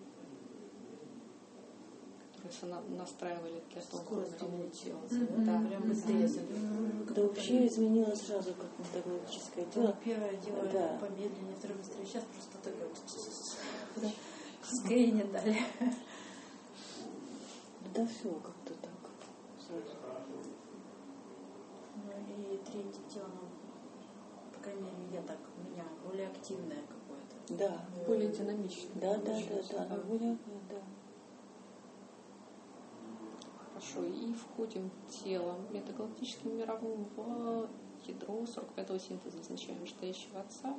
который настраивали для тонкого мирового тела. Да, прям быстрее. Да вообще изменилось сразу как метагалактическое тело. Первое дело Да. помедленнее, второе быстрее. Сейчас просто такое вот скрининг дали. Да все как-то так. Сразу. Ну и третье тело, по крайней мере, у меня более активное какое-то. Да. Более динамичный. Да. Более, да. Хорошо, и входим телом метагалактическим мировым в ядро 45-го синтеза, изначально считающего Отца.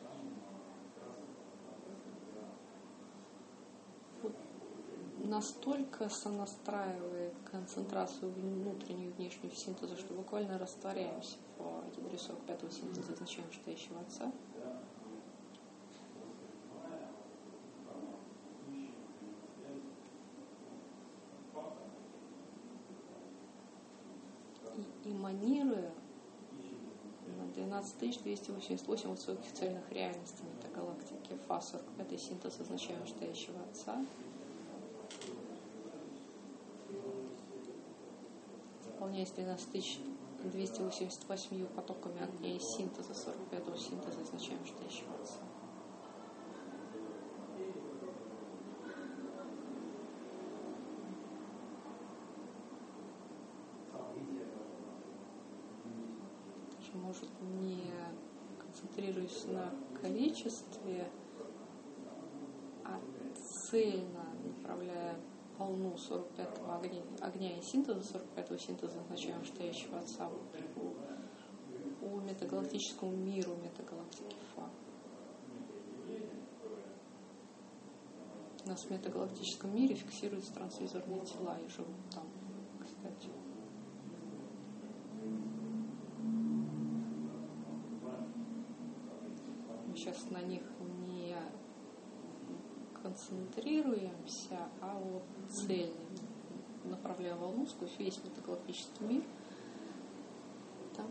Вот настолько сонастраивает концентрацию внутреннюю и внешнюю синтеза, что буквально растворяемся в ядре 45-го синтеза, изначально считающего Отца. И эманируя на 12288 высоких цельных реальностей метагалактики Фа 45-й синтез, означаем считающего Отца, заполняясь 12288 потоками огня и синтеза 45-го синтеза, означаем считающего Отца. Может, не концентрируясь на количестве, а цельно направляя волну 45-го огня и синтеза, 45-го синтеза, назначаем считающего Отца по метагалактическому миру метагалактики Фа. У нас в метагалактическом мире фиксируются трансвизорные тела и живут там, кстати. Сейчас на них не концентрируемся, а вот цельно направляя волну сквозь весь метагалактический мир. Там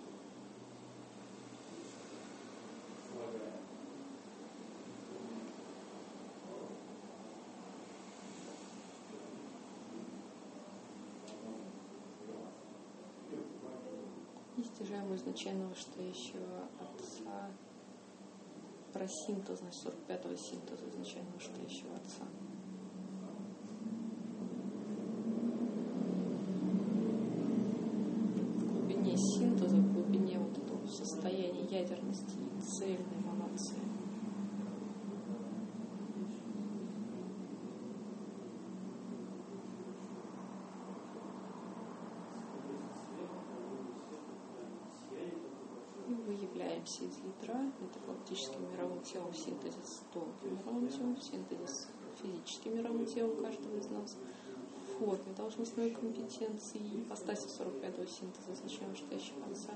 и стяжаем изначального считающего Отца про синтезность 45-го синтеза изначального считающего Отца. В глубине синтеза, в глубине вот этого состояния ядерности и цельной эманации. Выявляемся из ядра метагалактическим мировым телом в синтезе с тонким мировым телом, в синтезе с физическим мировым телом каждого из нас, в форме должностной компетенции и ипостаси 45-го синтеза, изначально считающего Отца.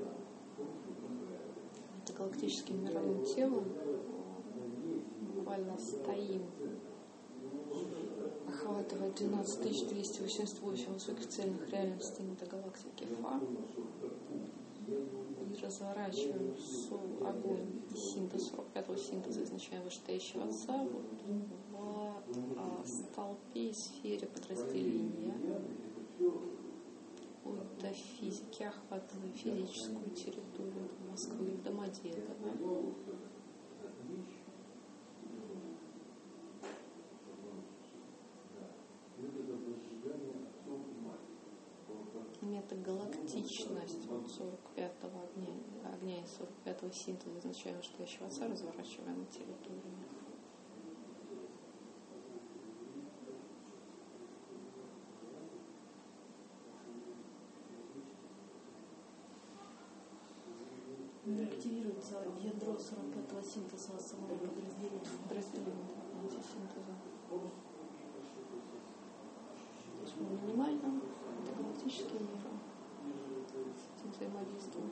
Метагалактическим мировым телом буквально постоянно стоим, охватывает 12288 высоких цельных реальностей метагалактики Фа, и разворачиваем огонь и синтез 45-го синтеза изначально вышестоящего Отца в столпе и сфере подразделения до физики, охватывая физическую территорию Москвы и Домодедово. Метагалактичность от 45-го огня и 45-го синтеза изначально вышестоящего Отца разворачивая на территории. Активируется ядро 45-го синтеза самого подразделения. Антисинтеза. То есть мы минимально галактический мир с этим взаимодействием.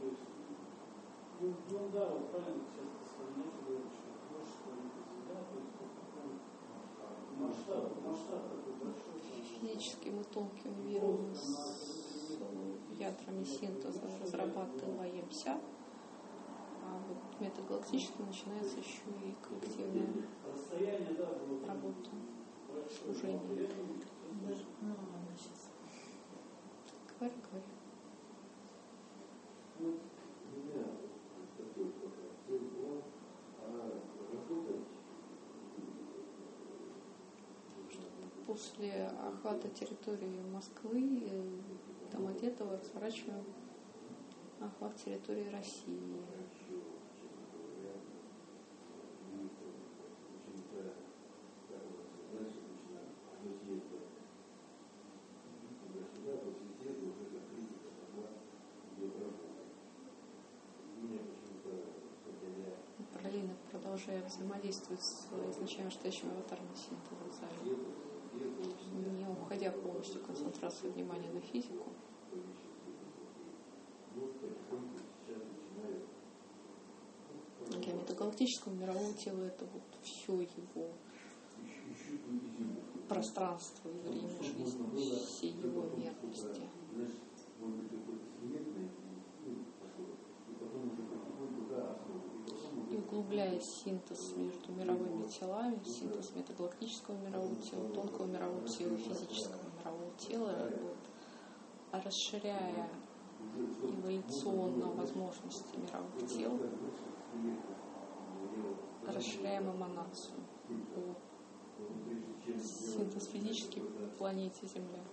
Физическим и тонким миром с ядрами синтеза разрабатываемся. А вот метагалактически начинается еще и коллективная работа, служение. Говори. После охвата территории Москвы, Домодедово разворачиваем охват территории России. Параллельно продолжая взаимодействовать с изначально вышестоящим аватарным синтезом в зале, не уходя полностью концентрацию внимания на физику. Для метагалактического мирового тела это вот все его пространство и время жизни, все его мерности. И углубляя синтез между мировыми телами, синтез метагалактического мирового тела, тонкого мирового тела, физического мирового тела, вот, расширяя эволюционно возможности мировых тел, расширяем эманацию. Синтез физический в планете Земля.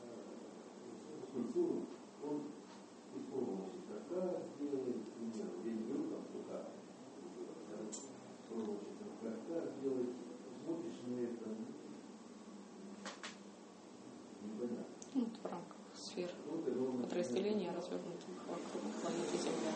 Вот в рамках сфер подразделения, развернутых вокруг планеты Земля.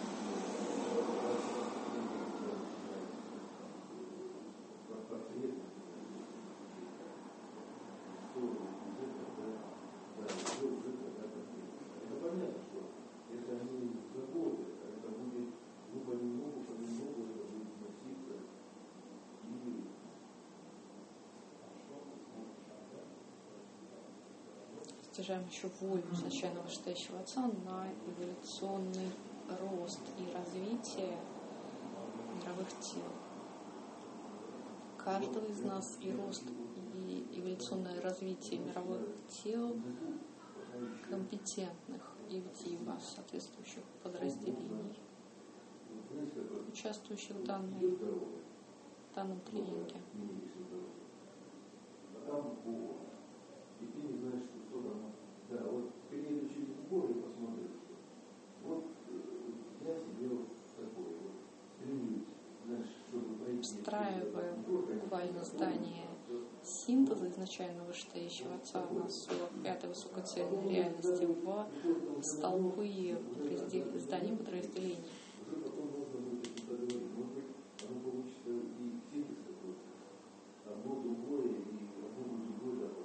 Стяжаем еще волю изначально вышестоящего Отца на эволюционный рост и развитие мировых тел. Каждого из нас и рост, и эволюционное развитие мировых тел компетентных и вдива соответствующих подразделений, участвующих в данном тренинге. И ты не знаешь, что там. Да, вот перейду через сбор и посмотрю. Вот я себе вот такой вот стремлюсь, знаешь, чтобы пройти. Встраиваем буквально здание синтеза изначально вышестоящего Отца на 45-й высокоцельной реальности в столбы зданий подразделений. Уже потом можно будет это поговорить. Может быть, оно получится и синтез какой-то. Одно другое и одно другое дороже.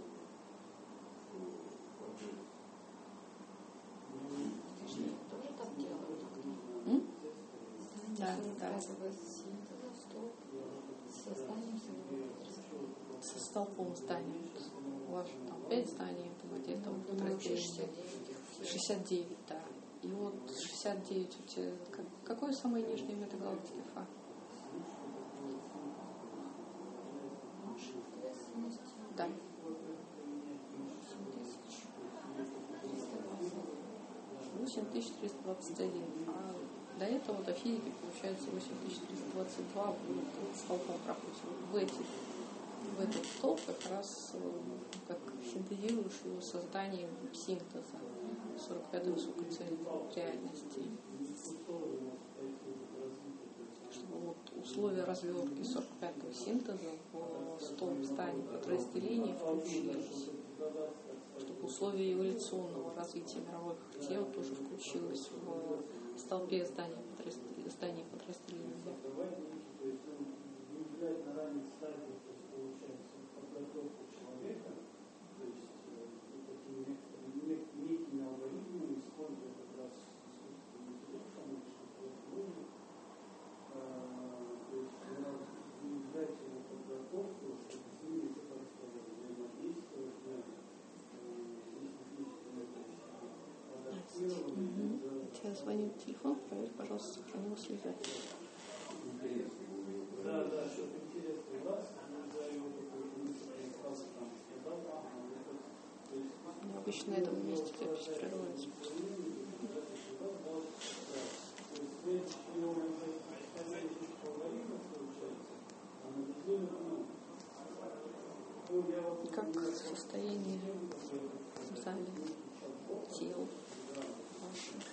Тоже так делают? Да. Со зданием со столпом здания. У вас же там 5 зданий, это где-то вот подразделение. 69, да. И вот 69 у тебя... Какое самое нижнее в этой галактике Фа? Да. 8321. А до этого до физики получается 8322 вот столпом проходит. В этот столб как раз как синтезируешь его созданием синтеза 45-й высокой цели реальности. Чтобы вот условия развертки 45-го синтеза в столб зданий подразделений включились. Чтобы условия эволюционного развития мировых тел тоже включилось в столпе здания подразделения. Сейчас звоню в телефон, проверь, пожалуйста, сохранил связь. Обычно на этом месте запись прерывается. Как состояние в зале тел ваших?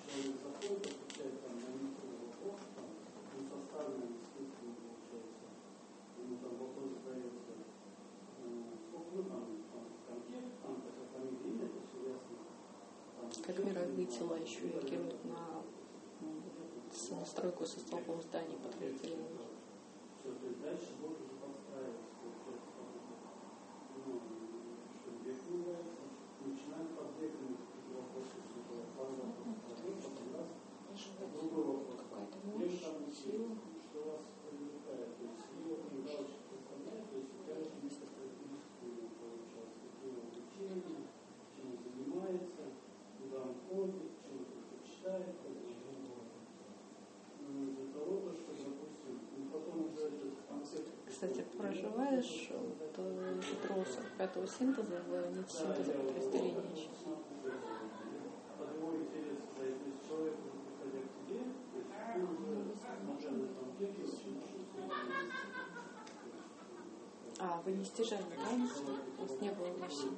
Как мировые тела еще реагируют на настройку со столбом зданий подразделений? Какая-то мощь, сила. Кстати, проживаешь ядро 45-го синтеза в нить синтеза подразделения сейчас? А, вы не стяжали, да? У вас не было мощи.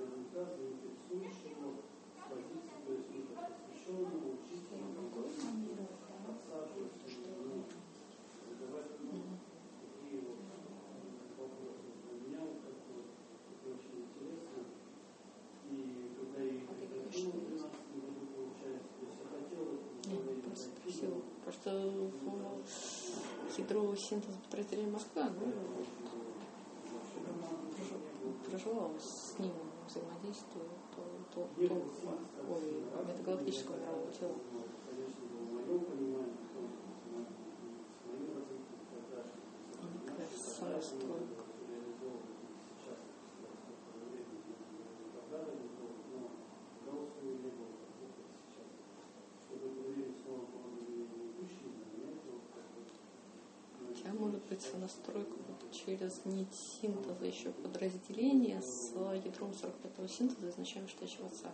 Просто ядро синтеза подразделения Москва, проживала с ним взаимодействие метагалактического мирового тела. Самостройка. Хотя может быть сонастройка через нить синтеза еще подразделения с ядром 45-го синтеза изначально штащего отца.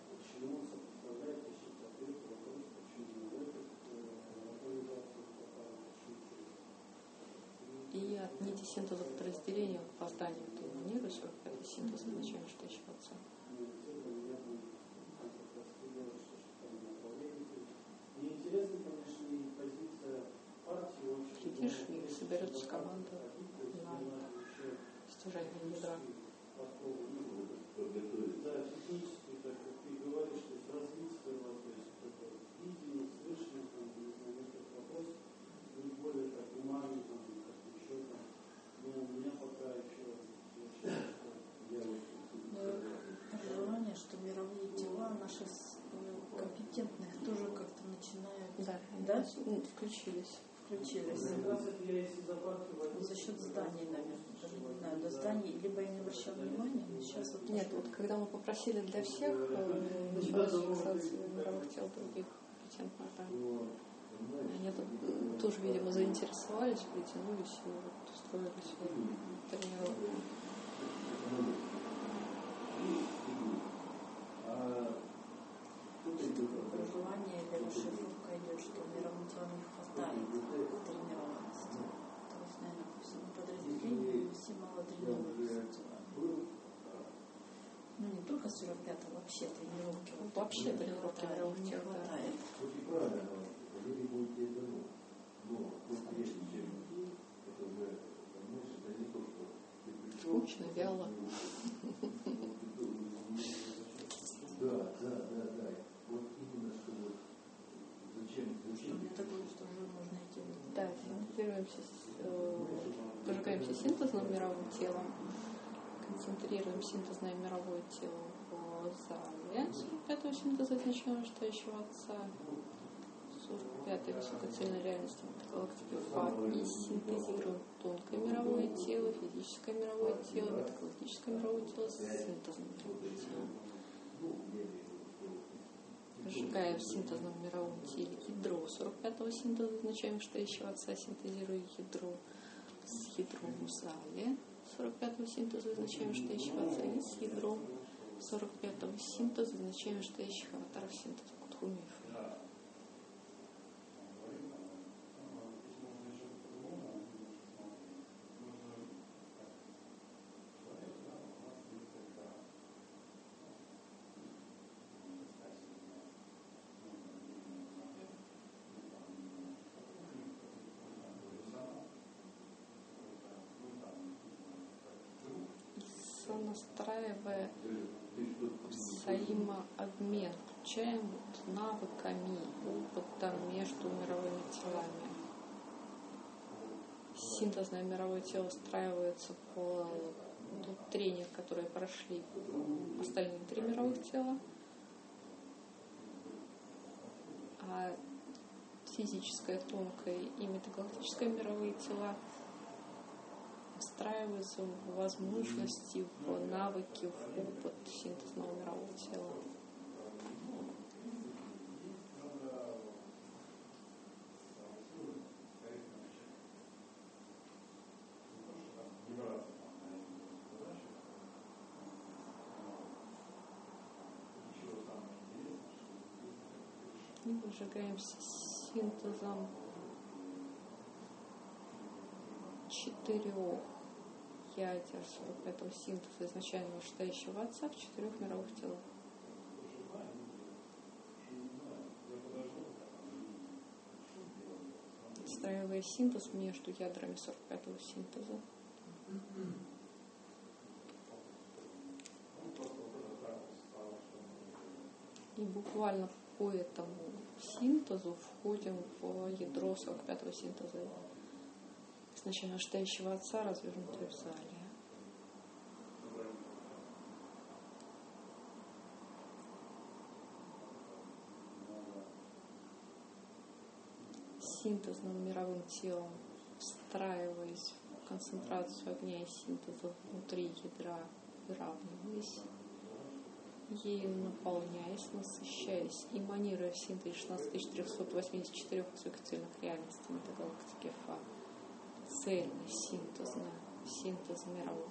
И от нити синтеза подразделения по зданию этого мира 45-й синтез изначально штащего отца. Глядишь, и соберется команда на стяжание ядра. Желание, что мировые тела наши компетентных тоже как-то начинают, да, включились. включились. За счет зданий, наверное. Даже не знаю, до зданий. Либо я не обращала внимания, но сейчас вот... Нет, вот когда мы попросили для всех началась фиксация мировых тел других патентных, да. Они тут тоже, видимо, заинтересовались, притянулись и вот устроились в тренировку. Желание или расшифровка идет, что мировым телам не хватает тренированности. То есть, наверное, по всему подразделению все мало тренируются. Ну, не только 45-го, вообще тренировки. Вообще тренировки мировых не тел, хватает. Очень правильно, люди будут это, но прежде чем это уже, понимаешь, это не то, что ты пришел. Скучно, вяло. Да. Вот именно что вот зачем? Мне такое, что уже можно идти. Да, синтезируемся, зажигаемся синтезным мировым телом, концентрируем синтезное мировое тело в зале 45-го синтеза изначально рождающего отца, 45-й высокоцельной реальности галактики Фа, и синтезируем тонкое мировое тело, физическое мировое тело, метагалактическое мировое тело с синтезным мировым телом. Сжигаем в синтезном мировом теле ядро 45-го синтеза изначально вышестоящего отца, синтезируя ядро с ядром в зале 45-го синтеза изначально вышестоящего отца и с ядром 45-го синтеза изначально вышестоящих аватаров синтеза Кутхумиф. Настраивая взаимообмен, включаем вот навыками, опытом между мировыми телами. Синтезное мировое тело встраивается по трениях, которые прошли остальные три мировых тела, а физическое, тонкое и метагалактическое мировые тела встраиваются в возможности, в навыки, в опыт синтезного мирового тела. И выжигаемся синтезом 4 ядер 45-го синтеза изначально вышестоящего отца в 4 мировых телах. Встраивая синтез между ядрами 45-го синтеза. И буквально по этому синтезу входим в ядро 45-го синтеза изначально вышестоящего отца, развернутое в зале. Синтезным мировым телом, встраиваясь в концентрацию огня и синтеза внутри ядра, выравниваясь, ею наполняясь, насыщаясь, эманируя в синтезе 16384 высокоцельных реальностей метагалактики Фа. Цельно, синтезно, синтез мирового.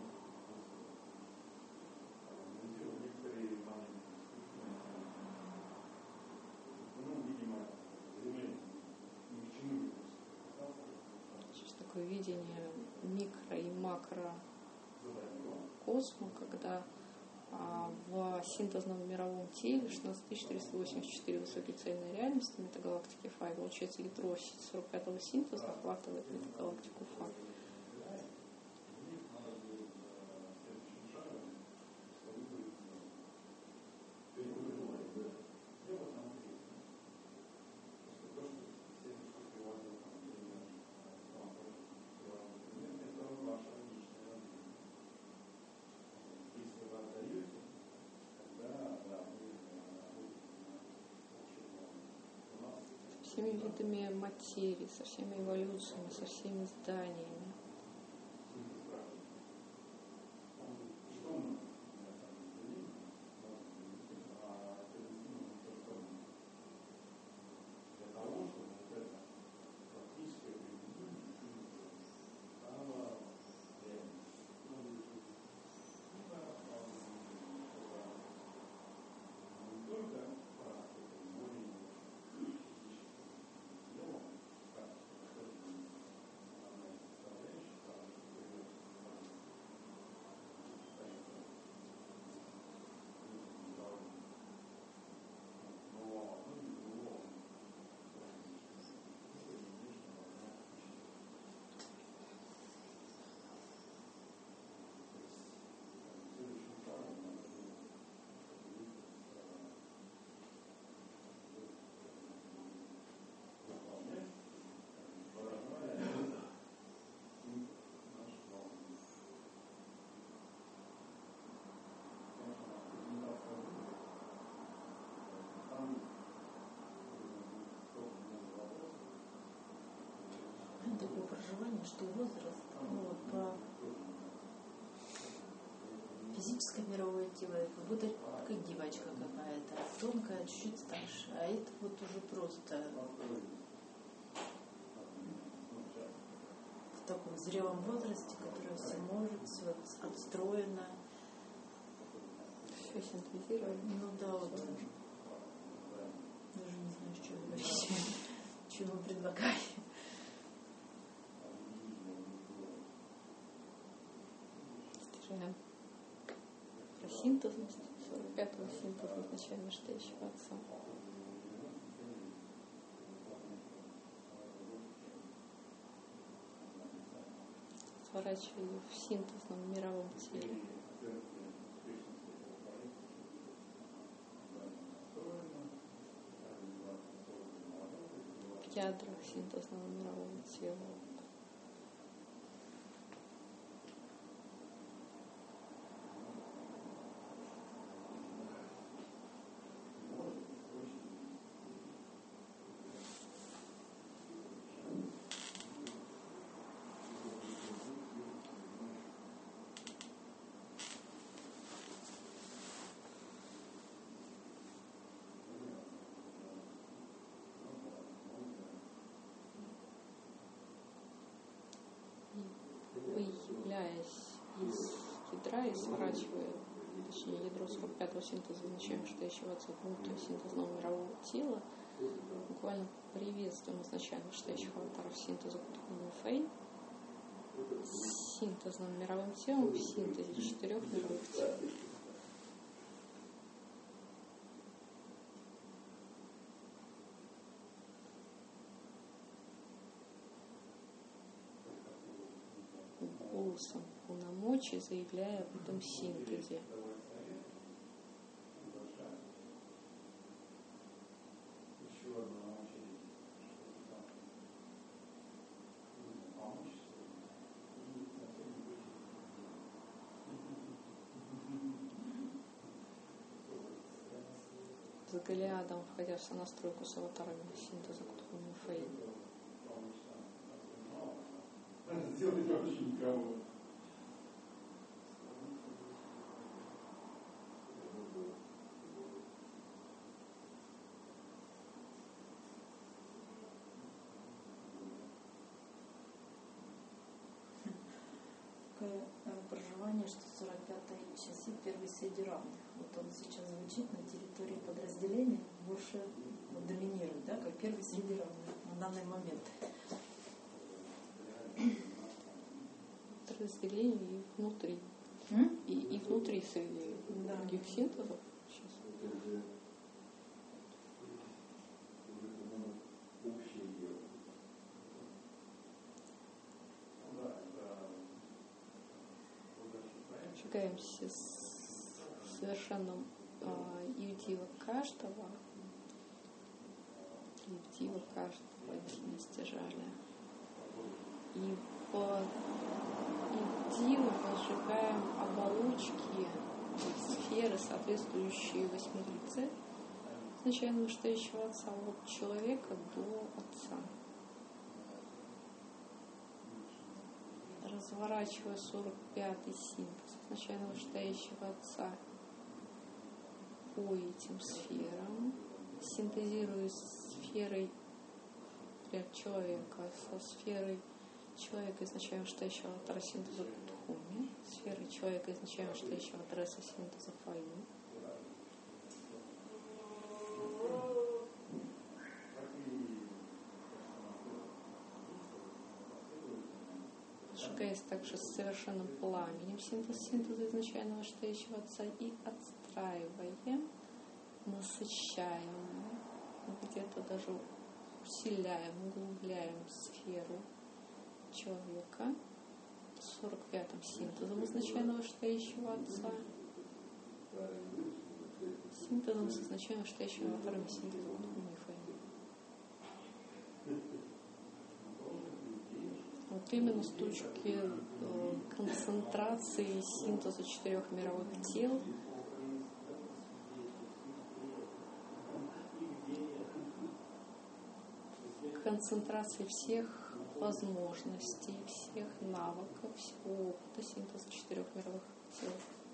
Сейчас такое видение микро и макро космо, когда в синтезном мировом теле 16484 высокие цельные реальности метагалактики Фа, и получается ядро 45-го синтеза охватывает метагалактику Фа. всеми видами материи, со всеми эволюциями, со всеми зданиями. Такое проживание, что возраст, вот, по физическое мировое тело, как будто как девочка какая-то, тонкая, чуть-чуть старше, а это вот уже просто в таком зрелом возрасте, которое все может, все отстроено. Все синтезировано. Ну да, вот. Даже не знаю, что говорить, что вы предлагаете. Про синтезность 45-го синтеза изначально штеющего отца. Сворачивали в синтезном мировом теле. В ядрах синтезного мирового тела. Выявляясь из ядра и сворачивая, точнее, ядро 45-го синтеза изначально штеющего отца внутрь синтезного мирового тела, буквально приветствуем изначально штеющих аватаров синтеза Кутхуна Фэй с синтезным мировым телом в синтезе 4 мировых тел. Голосом полномочий, заявляя об этом синтезе. С Голиадом, входя в сонастройку с аватарами синтеза Кутхуна Фэй. Сделать вообще никого. Такое проживание, что 45-й часы первый среди равных. Вот он сейчас звучит на территории подразделения, больше доминирует, да, как первый среди равных на данный момент. Подразделение и внутри. И внутри среди других синтезов. Сейчас. Шагаемся в совершенном юдива каждого, если не стяжали. И по юдиву разжигаем оболочки, сферы, соответствующие 8 лице, изначально вышестоящего Отца, от человека до Отца. Разворачивая 45-й синтез изначально вышестоящего Отца по этим сферам, синтезируя сферой человека со сферой человека изначально вышестоящего от синтеза Кутхуми, сферой человека изначально вышестоящего от синтеза Фаи. Сжигаясь также с совершенным пламенем синтеза изначально вышестоящего Отца и отстраивая, насыщаем, где-то даже усиляем, углубляем сферу человека 45-м синтезом изначально вышестоящего Отца, синтезом с изначально вышестоящего вторым синтезом Кутхуми. Вот именно с точки концентрации синтеза 4 мировых тел концентрации всех возможностей, всех навыков, всего опыта синтеза 4 мировых тел.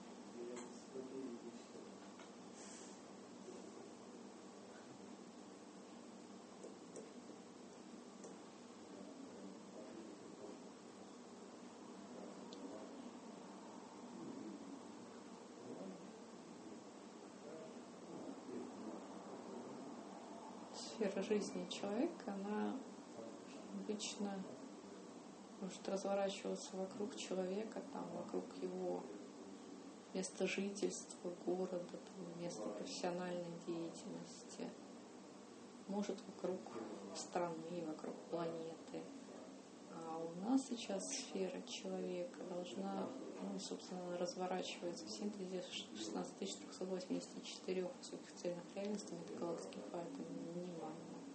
Сфера жизни человека, она обычно может разворачиваться вокруг человека, там, вокруг его места жительства, города, там, места профессиональной деятельности, может вокруг страны, вокруг планеты. А у нас сейчас сфера человека должна, собственно, разворачивается в синтезе 16384 высоких цельных реальностей метагалактики Фа. Это минимально.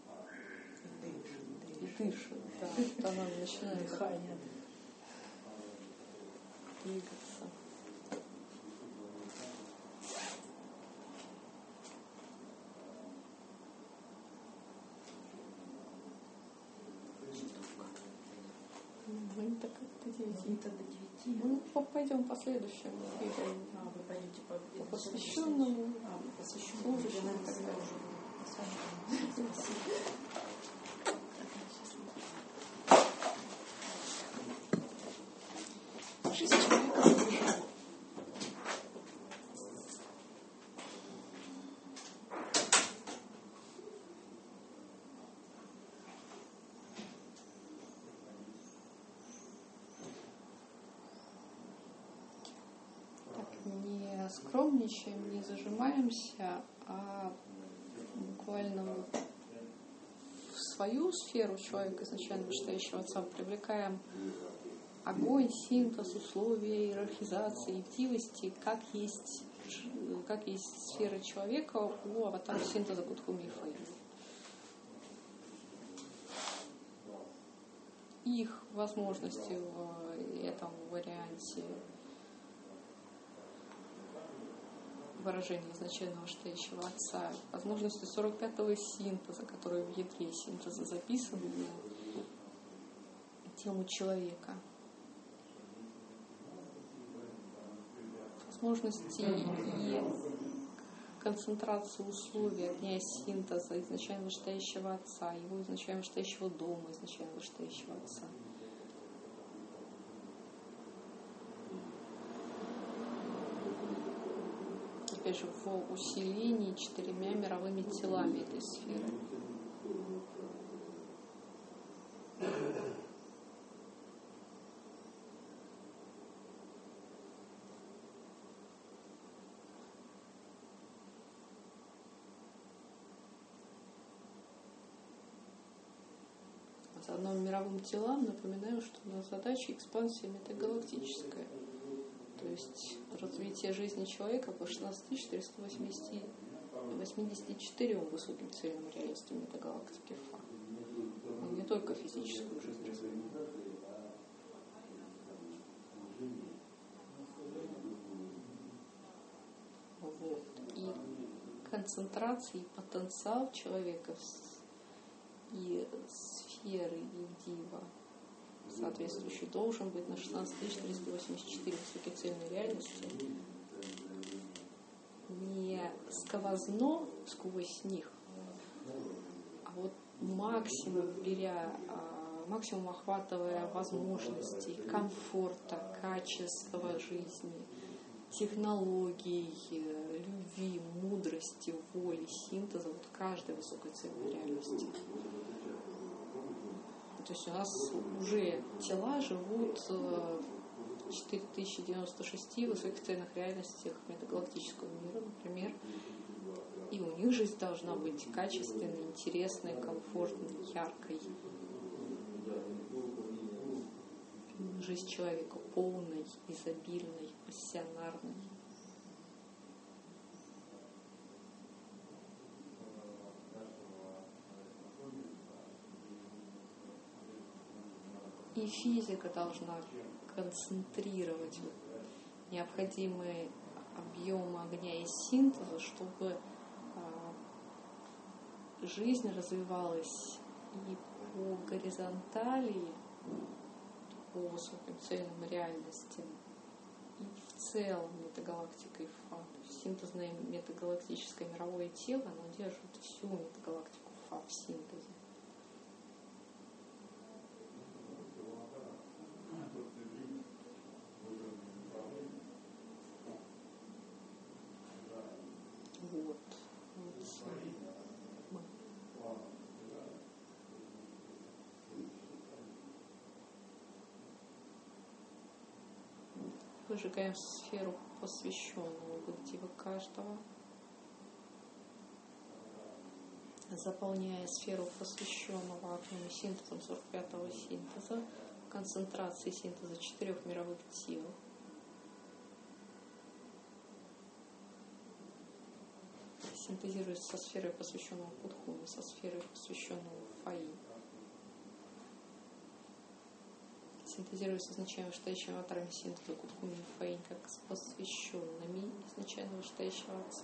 И дышит, да. Вот она начинает двигаться. Мы так до 9. Мы пойдем по следующему эфиру. Вы пойдете по посвященному, служащему и так далее. Жизнь человека завершена. Не скромничаем, не зажимаемся, а буквально в свою сферу человека, изначально вышестоящего Отца, привлекаем огонь, синтез, условия, иерархизации, активности, как есть сфера человека у аватара синтеза Кутхуми Фаи. Их возможности в этом варианте выражение изначального вышестоящего Отца, возможности 45-го синтеза, который в ядре синтеза записан на тему человека. Возможности и концентрации условий огня синтеза изначально вышестоящего Отца, его изначально вышестоящего дома, изначально вышестоящего Отца. Опять же, в усилении 4 мировыми телами этой сферы. Заодно мировым телам напоминаю, что у нас задача экспансия метагалактическая. То есть развитие жизни человека по 16484 высоким цельным реальностям метагалактики Фа. Мы не только физическую жизнь развиваем. Вот. И концентрация и потенциал человека и сферы Евдива соответствующий должен быть на 16384 высокой цельной реальности. Не сквозно сквозь них, а вот максимум беря, максимум охватывая возможностей, комфорта, качества жизни, технологий, любви, мудрости, воли, синтеза вот каждой высокой цельной реальности. То есть у нас уже тела живут в 4096 высоких цельных реальностях метагалактического мира, например. И у них жизнь должна быть качественной, интересной, комфортной, яркой. Жизнь человека полной, изобильной, пассионарной. И физика должна концентрировать необходимые объемы огня и синтеза, чтобы жизнь развивалась и по горизонтали, по высоким цельным реальностям, и в целом метагалактикой Фа. Синтезное метагалактическое мировое тело, оно держит всю метагалактику Фа в синтезе. Вот. Выжигаем сферу посвященного Буддива каждого, заполняя сферу посвященного огнем и синтезом 45-го синтеза, концентрацией синтеза 4 мировых тел. Синтезируется со сферой посвященного Кудхуми, со сферой посвященного Фаи. Синтезируется изначально вышестоящими аватарами синтеза Кудхуми и Фаи как с посвященными изначально вышестоящего Отца.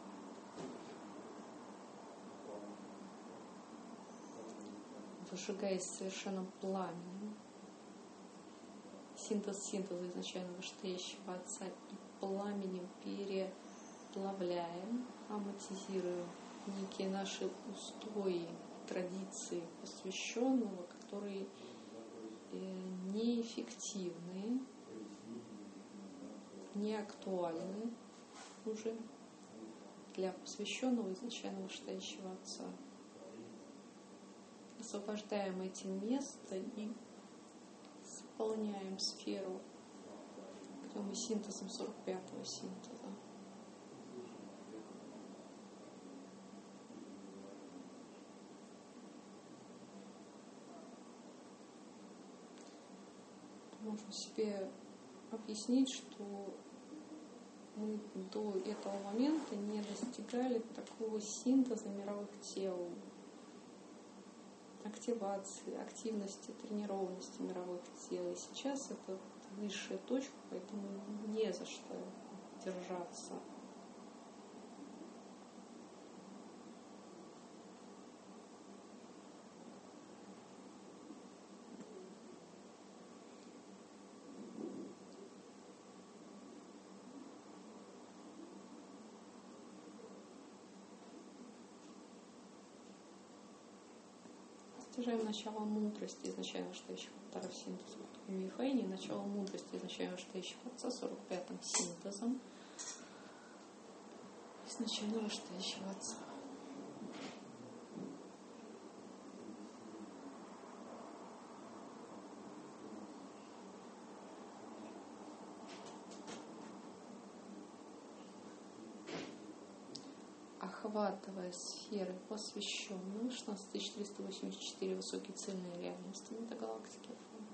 Выжигаясь совершенным пламенем. Синтеза изначально вышестоящего Отца и пламенем переплавляем, аматизируем некие наши устои, традиции посвященного, которые неэффективные, не актуальны уже для посвященного изначально вышестоящего Отца. Освобождаем этим место и заполняем сферу огнем и синтезом 45-го синтеза. Можно себе объяснить, что мы до этого момента не достигали такого синтеза мировых тел, активации, активности, тренированности мировых тел. И сейчас это высшая точка, поэтому не за что держаться. Достижаем начало мудрости изначально вышестоящих аватаров синтеза Кудхуми и Фаи, начало мудрости изначально вышестоящих Отца 45-м синтезом изначально вышестоящего Отца. Охватывая сферы посвященные 16484 высокие цельные реальности метагалактики.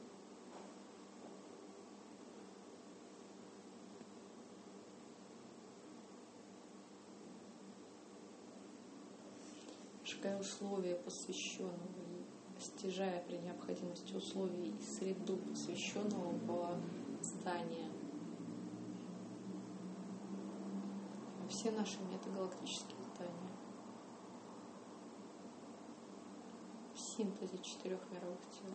Шагая условия посвященного и стяжая при необходимости условий и среду посвященного в здание. Все наши метагалактические сочетания. В синтезе 4 мировых тел.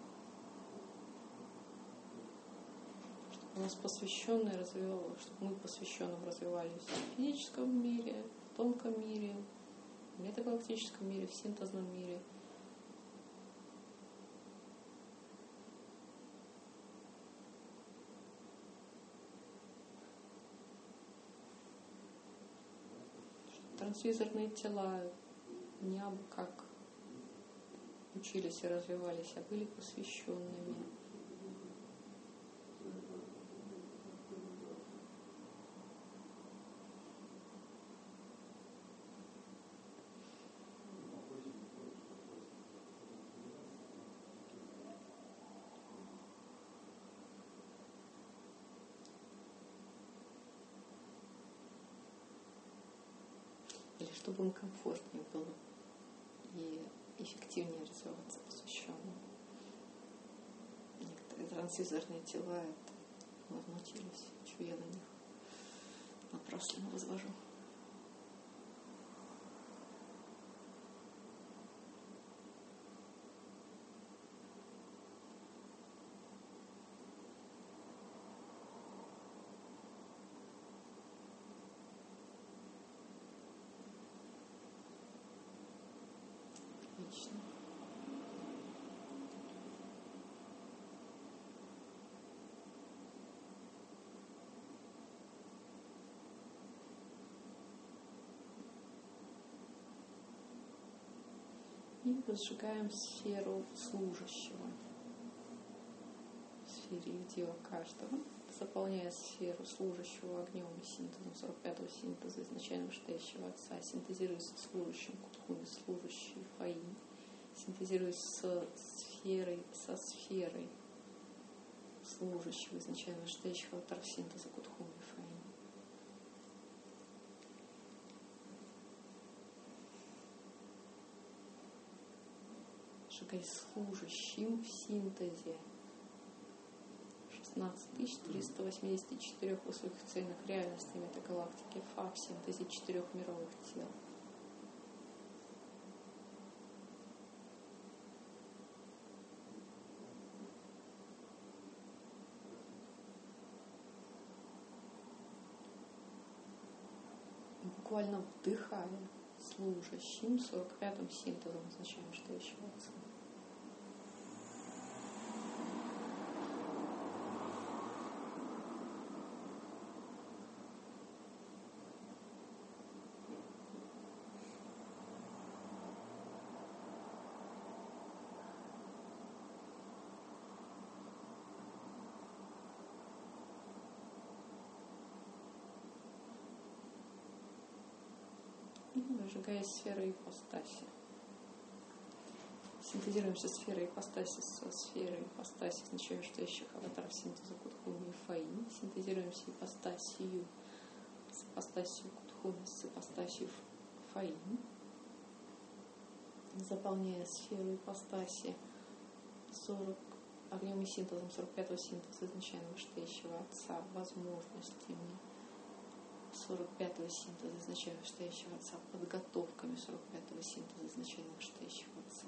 Чтобы у нас посвященные развивались, чтобы мы посвященным развивались в физическом мире, в тонком мире, в метагалактическом мире, в синтезном мире. Трансвизорные тела не абы как учились и развивались, а были посвященными. Или чтобы им комфортнее было и эффективнее развиваться посвященным. Некоторые трансвизорные тела это возмутились, чего я на них напрасно возвожу. Отлично. И разжигаем сферу служащего. В сфере дела каждого. Заполняя сферу служащего огнем и синтезом 45-го синтеза изначально вышестоящего Отца, синтезируясь с служащим Кутхуми, служащий Фаи, синтезируясь со сферой служащего изначально вышестоящего Аватар синтеза Кутхуми и Фаи. Сжигай служащим в синтезе 16384 высокоценных реальностей метагалактики Фа в синтезе 4 мировых тел. Буквально вдыхая служащим 45-м синтезом изначально вышестоящего Отца. И выжигая сферы ипостаси. Синтезируемся сферой ипостаси со сферой ипостаси изначально вышестоящих аватаров синтеза Кутхуми и Фаи. Синтезируемся ипостасию с ипостасию Кутхуми, с ипостасию Фаи. Заполняя сферу ипостаси 40 огнем и синтезом 45-го синтеза изначально вышестоящего Отца возможностями 45-го синтеза изначально вышестоящего Отца, подготовками 45-го синтеза изначально вышестоящего Отца.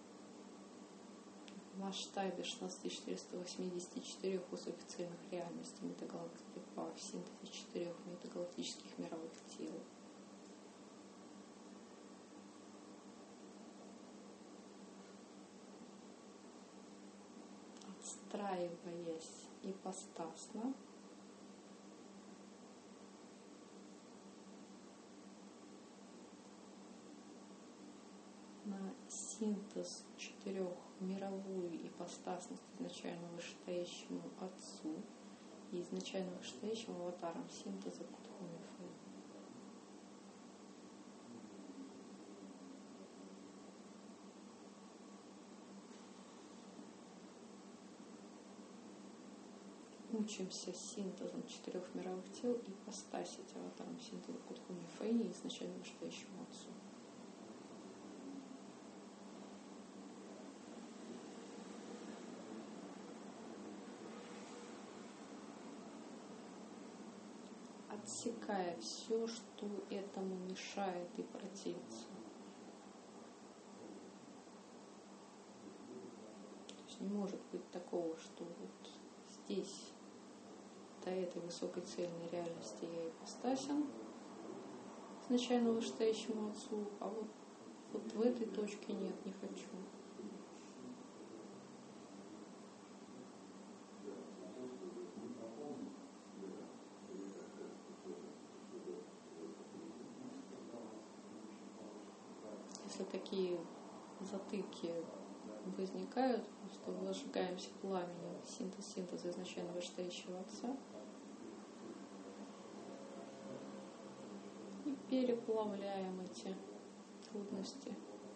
В масштабе 16484 высоких цельных реальностей метагалактики Фа в синтезе 4 метагалактических мировых тел. Отстраиваясь ипостасно, на синтез 4 мировую ипостасность изначально вышестоящему Отцу и изначально вышестоящим аватаром синтеза Кутхуми Фаи. Учимся синтезом 4 мировых тел и ипостасить аватаром синтеза Кутхуми Фаи и изначально вышестоящему Отцу. Отсекая все, что этому мешает и противится. То есть не может быть такого, что вот здесь до этой высокой цельной реальности я ипостасен изначально вышестоящему Отцу, а вот в этой точке нет, не хочу. Если такие затыки возникают, что возжигаемся пламенем синтеза изначально вышестоящего Отца и переплавляем эти трудности.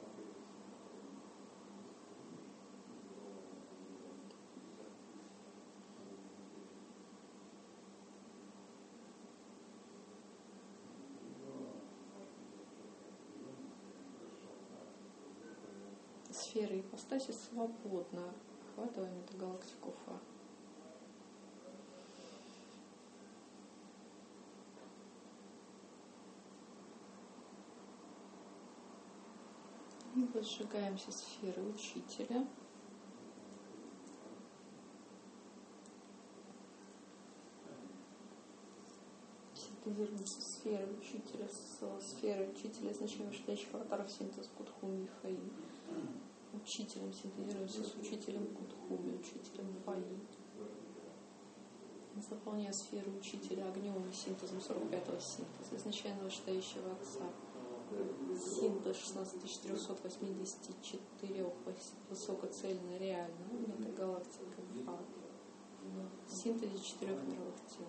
Сфера ипостаси свободно охватывая метагалактику Фа. И возжигаемся сферы учителя. Синтезируемся сферы учителя с сферой учителя изначально вышестоящих аватаров синтез Кудхуми и Фаи. Учителем синтезируемся с учителем Кудхуми, учителем Фаи. Заполняя сферу учителя огнем и синтезом 45-го синтеза изначально вышестоящего Отца. Синтез 16484 высокоцельно реально, метагалактика Фа. В синтезе 4 мировых тел.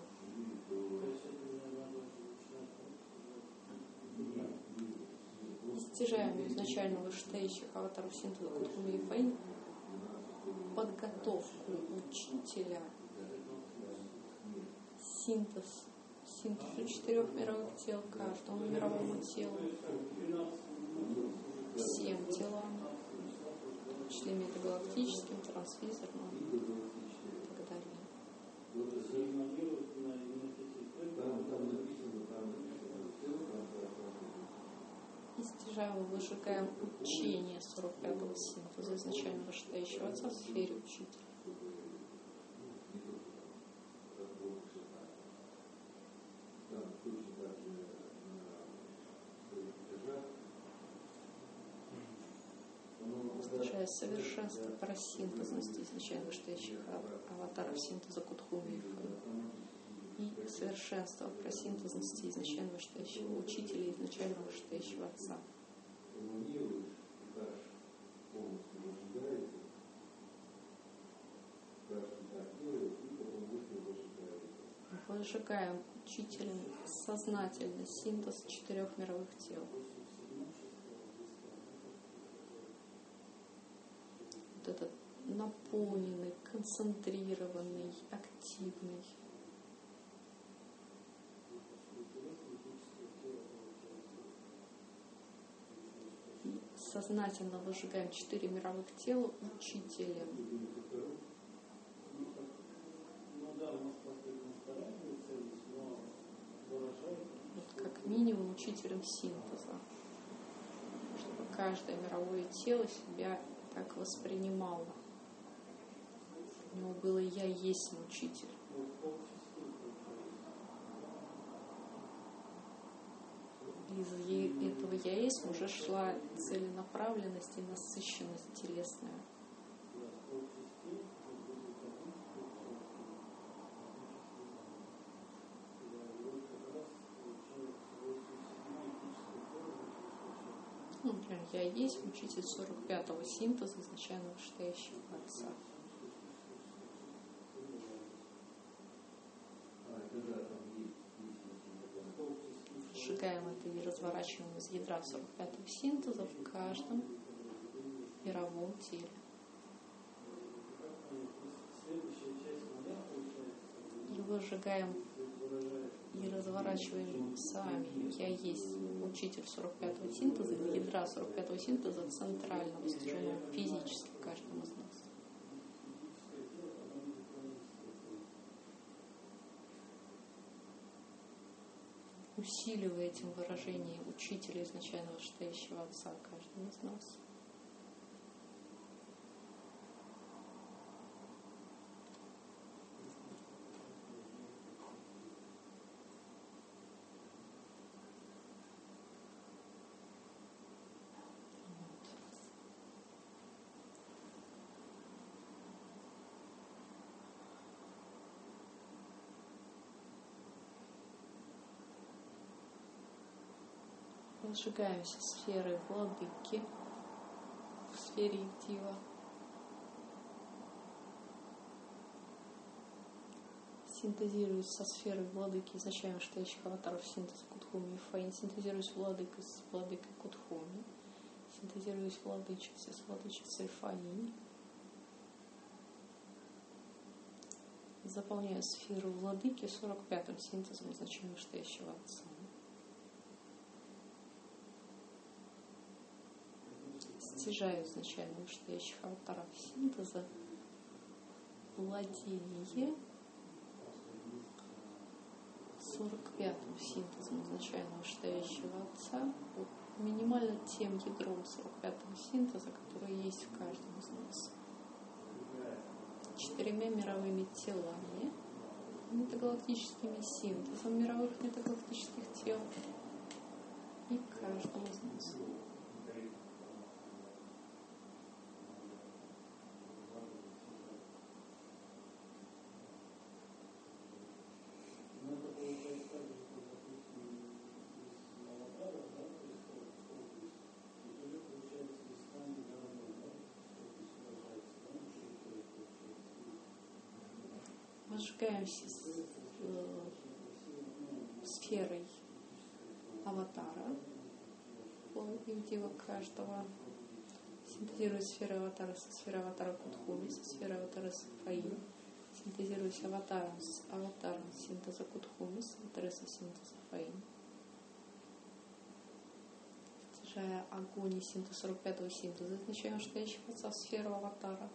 Стяжаем изначально вышестоящих аватаров синтеза Кудхуми и Фаи подготовку учителя, синтезу 4 мировых тел, каждому мировому телу, всем телам, в числе метагалактическим, трансвизорным и так далее. И стяжаем и выжигаем учение 45-го синтеза изначально вышестоящего Отца в сфере учителя. Стяжая совершенство просинтезности изначально вышестоящих аватаров синтеза Кудхуми и Фаи. И совершенство просинтезности изначально вышестоящего учителя, изначально вышестоящего Отца. Выжигаем учителем сознательный синтез 4 мировых тел. Вот этот наполненный, концентрированный, активный. И сознательно выжигаем 4 мировых тела учителем. Вот как минимум учителем синтеза. Чтобы каждое мировое тело себя так воспринимало. У него было «я есть учитель». Из этого «я есть» уже шла целенаправленность и насыщенность телесная. Ну, например, «я есть учитель 45-го синтеза изначально вышестоящего Отца». Сжигаем это и разворачиваем из ядра 45-го синтеза в каждом мировом теле. И выжигаем и разворачиваем сами «я есть учитель 45-го синтеза» из ядра 45-го синтеза центрального, стяженного физически каждому из нас. усиливая этим выражение учителя изначально вышестоящего Отца каждого из нас. Сжигаемся сферой владыки, в сфере Ивдива. Синтезируюсь со сферой владыки изначально вышестоящих аватаров синтез Кудхуми и Фаин. Синтезируюсь владыкой с владыкой Кудхуми. Синтезируюсь владычицей с владычицей Фаин. Заполняю сферу владыки 45-м синтезом изначально вышестоящего Отца. Стяжаю изначально вышестоящих аватаров синтеза владение 45-м синтезом изначально вышестоящего Отца, минимально тем ядром 45-го синтеза, который есть в каждом из нас. 4 мировыми телами, метагалактическими синтезом мировых метагалактических тел и каждым из нас. Сжигаемся сферой аватара, Ивдива каждого. Синтезирую сферу аватара со сферой аватара Кудхуми, со сферой аватара Сафаин. Синтезируюсь аватаром с аватаром синтеза Кудхуми, с аватаром синтеза Фаин. Стяжая огонь и синтез 45-го синтеза, изначально вышестоящего Отца в сферу аватара.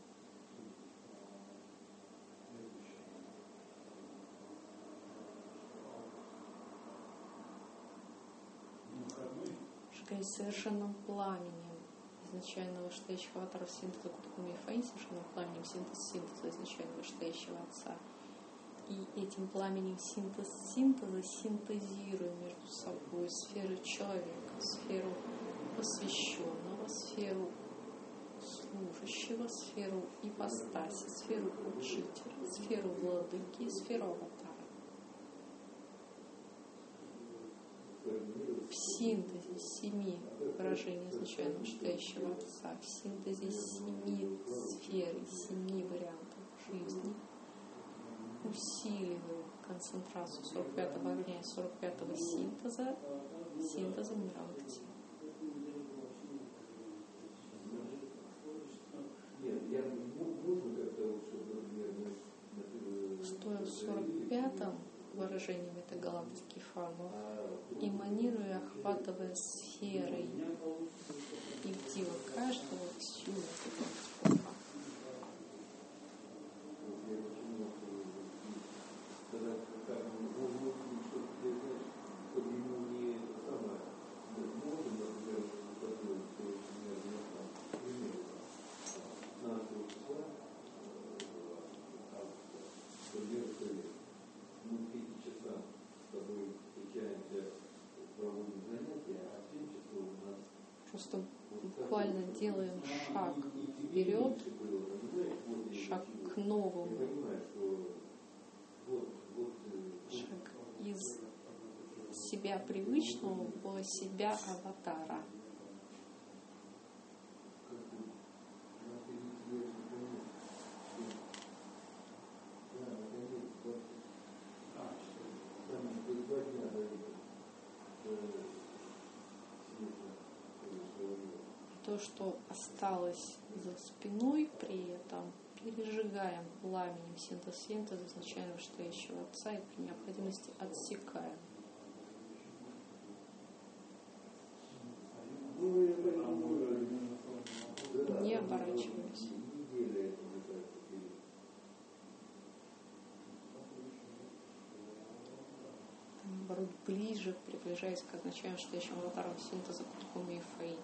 Сжигаясь совершенным пламенем изначально вышестоящих аватаров синтеза Кудхуми и Фаин, совершенным пламенем синтеза изначально вышестоящего Отца. И этим пламенем синтеза синтезируя между собой сферу человека, сферу посвященного, сферу служащего, сферу ипостаси, сферу учителя, сферу владыки и сферу аватара. В синтезе 7 выражений изначально вышестоящего Отца, в синтезе 7 сфер и 7 вариантов жизни усиливаю концентрацию 45-го огня и 45-го синтеза мировых тел. Стоя в 45-м выражении метагалактики Фамов, эманируя, охватывая сферой Ивдива каждого всю эту форму. Просто буквально делаем шаг вперед, шаг к новому, шаг из себя привычного в себя аватара. То, что осталось за спиной, при этом пережигаем пламенем синтеза изначально вышестоящего Отца и при необходимости отсекаем. Не оборачиваясь. Наоборот, мы ближе, приближаясь к означаемым вышестоящим аватарам синтеза Кутхуми и Фаи.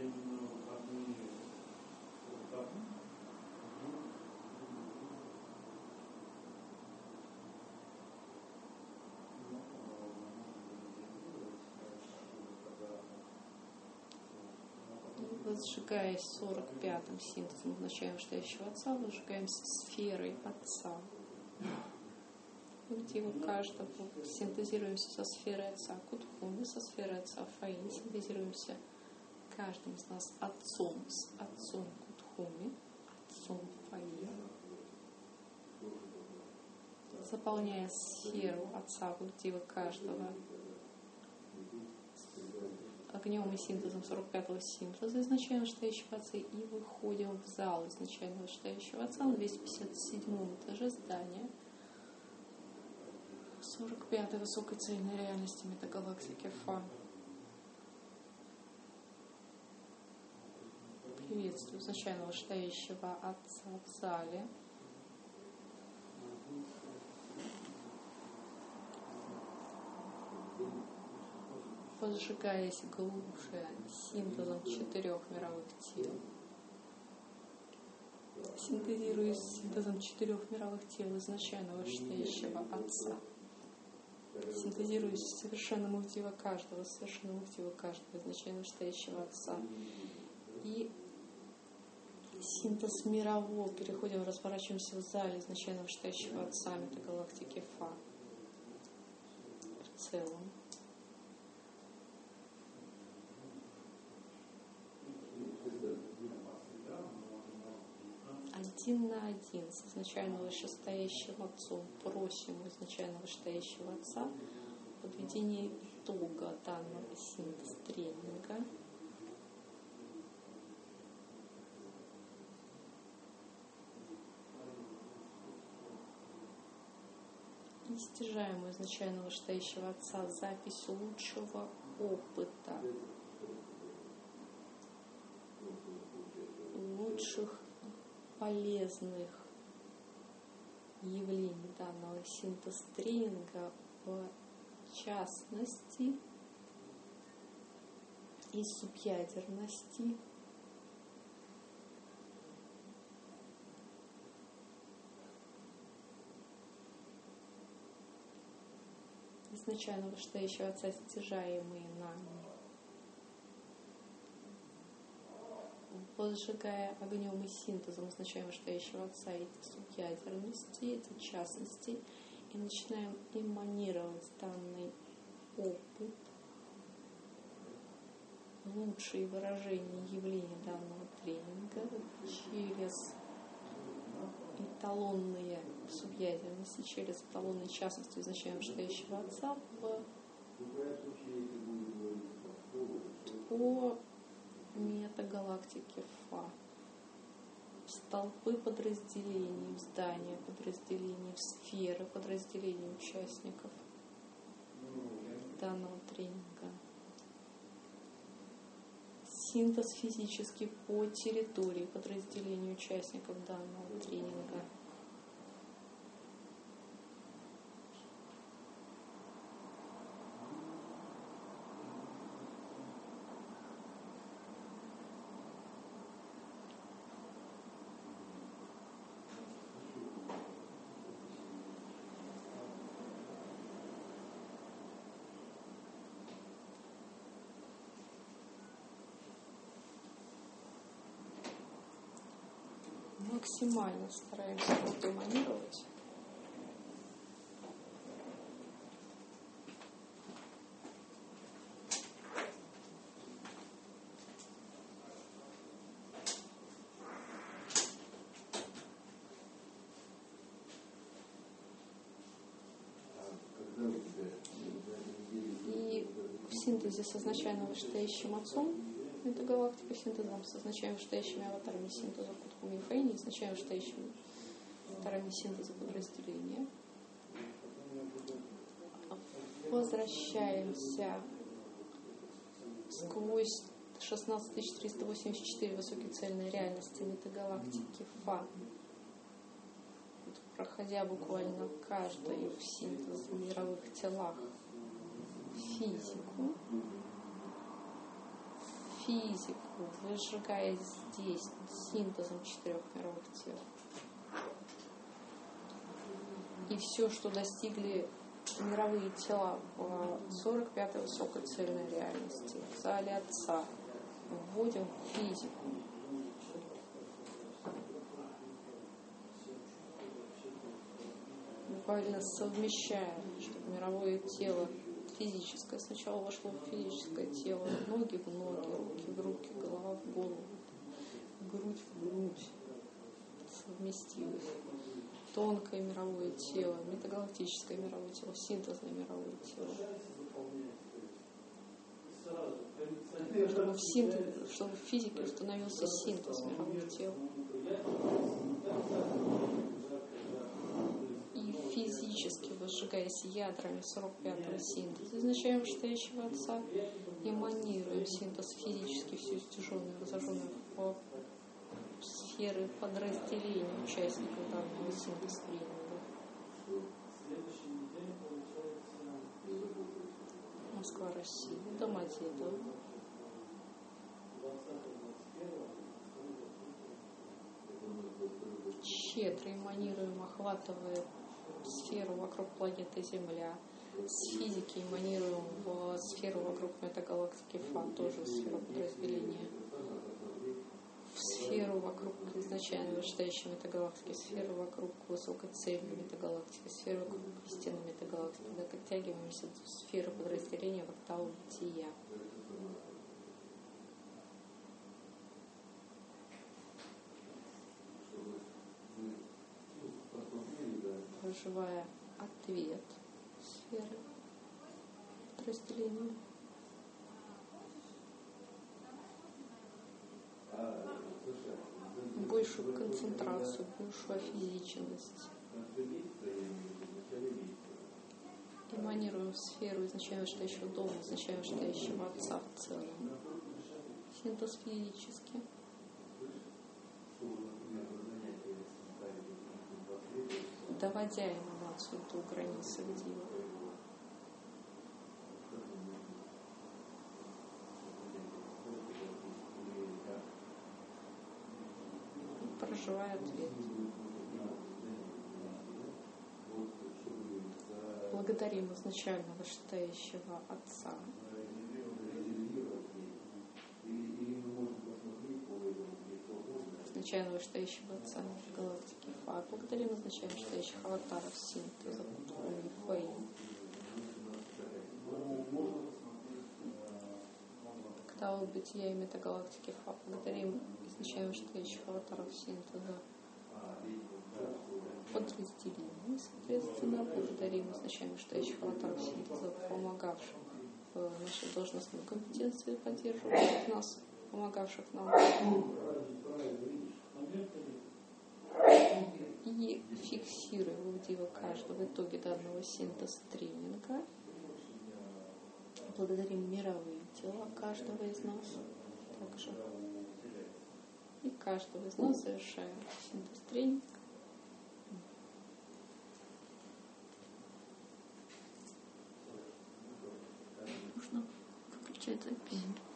Возжигаясь 45-м синтезом означаемым вышестоящего Отца, возжигаемся сферой Отца. Где у каждого синтезируемся со сферой Отца Кутхуми, со сферой Отца Фаи, синтезируемся каждым из нас Отцом, с Отцом Кутхуми, Отцом Фаи, заполняя сферу Отца Гурдива каждого огнем и синтезом 45-го синтеза изначально вышестоящего Отца и выходим в зал изначально вышестоящего Отца на 257-м этаже здания 45-й высокой цельной реальности метагалактики Фа. Приветствую изначально вышестоящего Отца в зале. Возжигаясь глубже синтезом 4 мировых тел. Синтезируясь синтезом 4 мировых тел изначально вышестоящего Отца. Синтезируясь совершенным актива каждого изначально вышестоящего Отца. И синтез мирового переходим, разворачиваемся в зале изначально вышестоящего Отца метагалактики Фа. В целом. Один на один с изначально вышестоящим Отцом просим у изначально вышестоящего Отца подведение итога данного синтез-тренинга. И стяжаем у изначально вышестоящего Отца запись лучшего опыта, лучших полезных явлений данного синтез-тренинга, в частности и субъядерности, изначально вышестоящего Отца, стяжаемые нами, возжигая огнем и синтезом изначально вышестоящего Отца эти субъядерности, эти частности, и начинаем эманировать данный опыт, лучшие выражения явления данного тренинга через эталонные субъядерности, через эталонные частности изначально вышестоящего Отца по метагалактики Фа, в столпы подразделений, в здания подразделений, в сферы подразделений участников данного тренинга. Синтез физически по территории подразделений участников данного тренинга. Максимально стараемся эманировать. И в синтезе с изначально вышестоящим Отцом метагалактика синтезом с изначально вышестоящими аватарами синтеза Кутхуми и Фаи, изначально вышестоящими аватарами синтеза подразделения. Возвращаемся сквозь 16384 высокие цельные реальности метагалактики Фа, проходя буквально каждый в синтез в мировых телах физику, выжигая здесь синтезом 4 мировых тел. И все, что достигли мировые тела в 45-й высокой цельной реальности, в зале Отца, вводим в физику. Буквально совмещаем, чтобы мировое тело физическое сначала вошло в физическое тело, ноги в ноги, руки в руки, голова в голову, грудь в грудь, совместилось. Тонкое мировое тело, метагалактическое мировое тело, синтезное мировое тело. Чтобы в физике установился синтез мировых тел. И физически, возжигаясь ядрами 45-го синтеза, изначально вышестоящего Отца, эманируем синтез физически все стяженное, разожженное в сферы подразделения участников данного синтеза тренинга. Москва, Россия, Домодедово. Щедро эманируем, охватывая сферу вокруг планеты Земля. С физики эманируем в сферу вокруг метагалактики Фа, тоже сферу подразделения. В сферу вокруг изначально вышестоящей метагалактики, сферу вокруг высокой цельной метагалактики, сферу вокруг истинной метагалактики. Дотягиваемся до сферы подразделения в октаву бытия. Проживая ответ сферы подразделения. Большую концентрацию, большую офизиченность. Эманируем в сферу изначально вышестоящего дома, изначально вышестоящего Отца в целом. Синтез физически. Доводя эманацию до границы дива. Проживая ответ. Благодарим изначально вышестоящего Отца. Изначально вышестоящего Отца галактики Фа. Благодарим изначально вышестоящих аватаров синтеза Фэй. Октаву бытия и метагалактики Фа. Благодарим изначально вышестоящих аватаров синтеза подразделений. Соответственно, благодарим изначально вышестоящих аватаров синтеза, помогавших в нашей должностной компетенции, поддерживающих нас, помогавших нам. И фиксируем в дива каждого в итоге данного синтеза тренинга. Благодарим мировые тела каждого из нас также. И каждого из нас совершаем синтез тренинг. Можно выключать запись.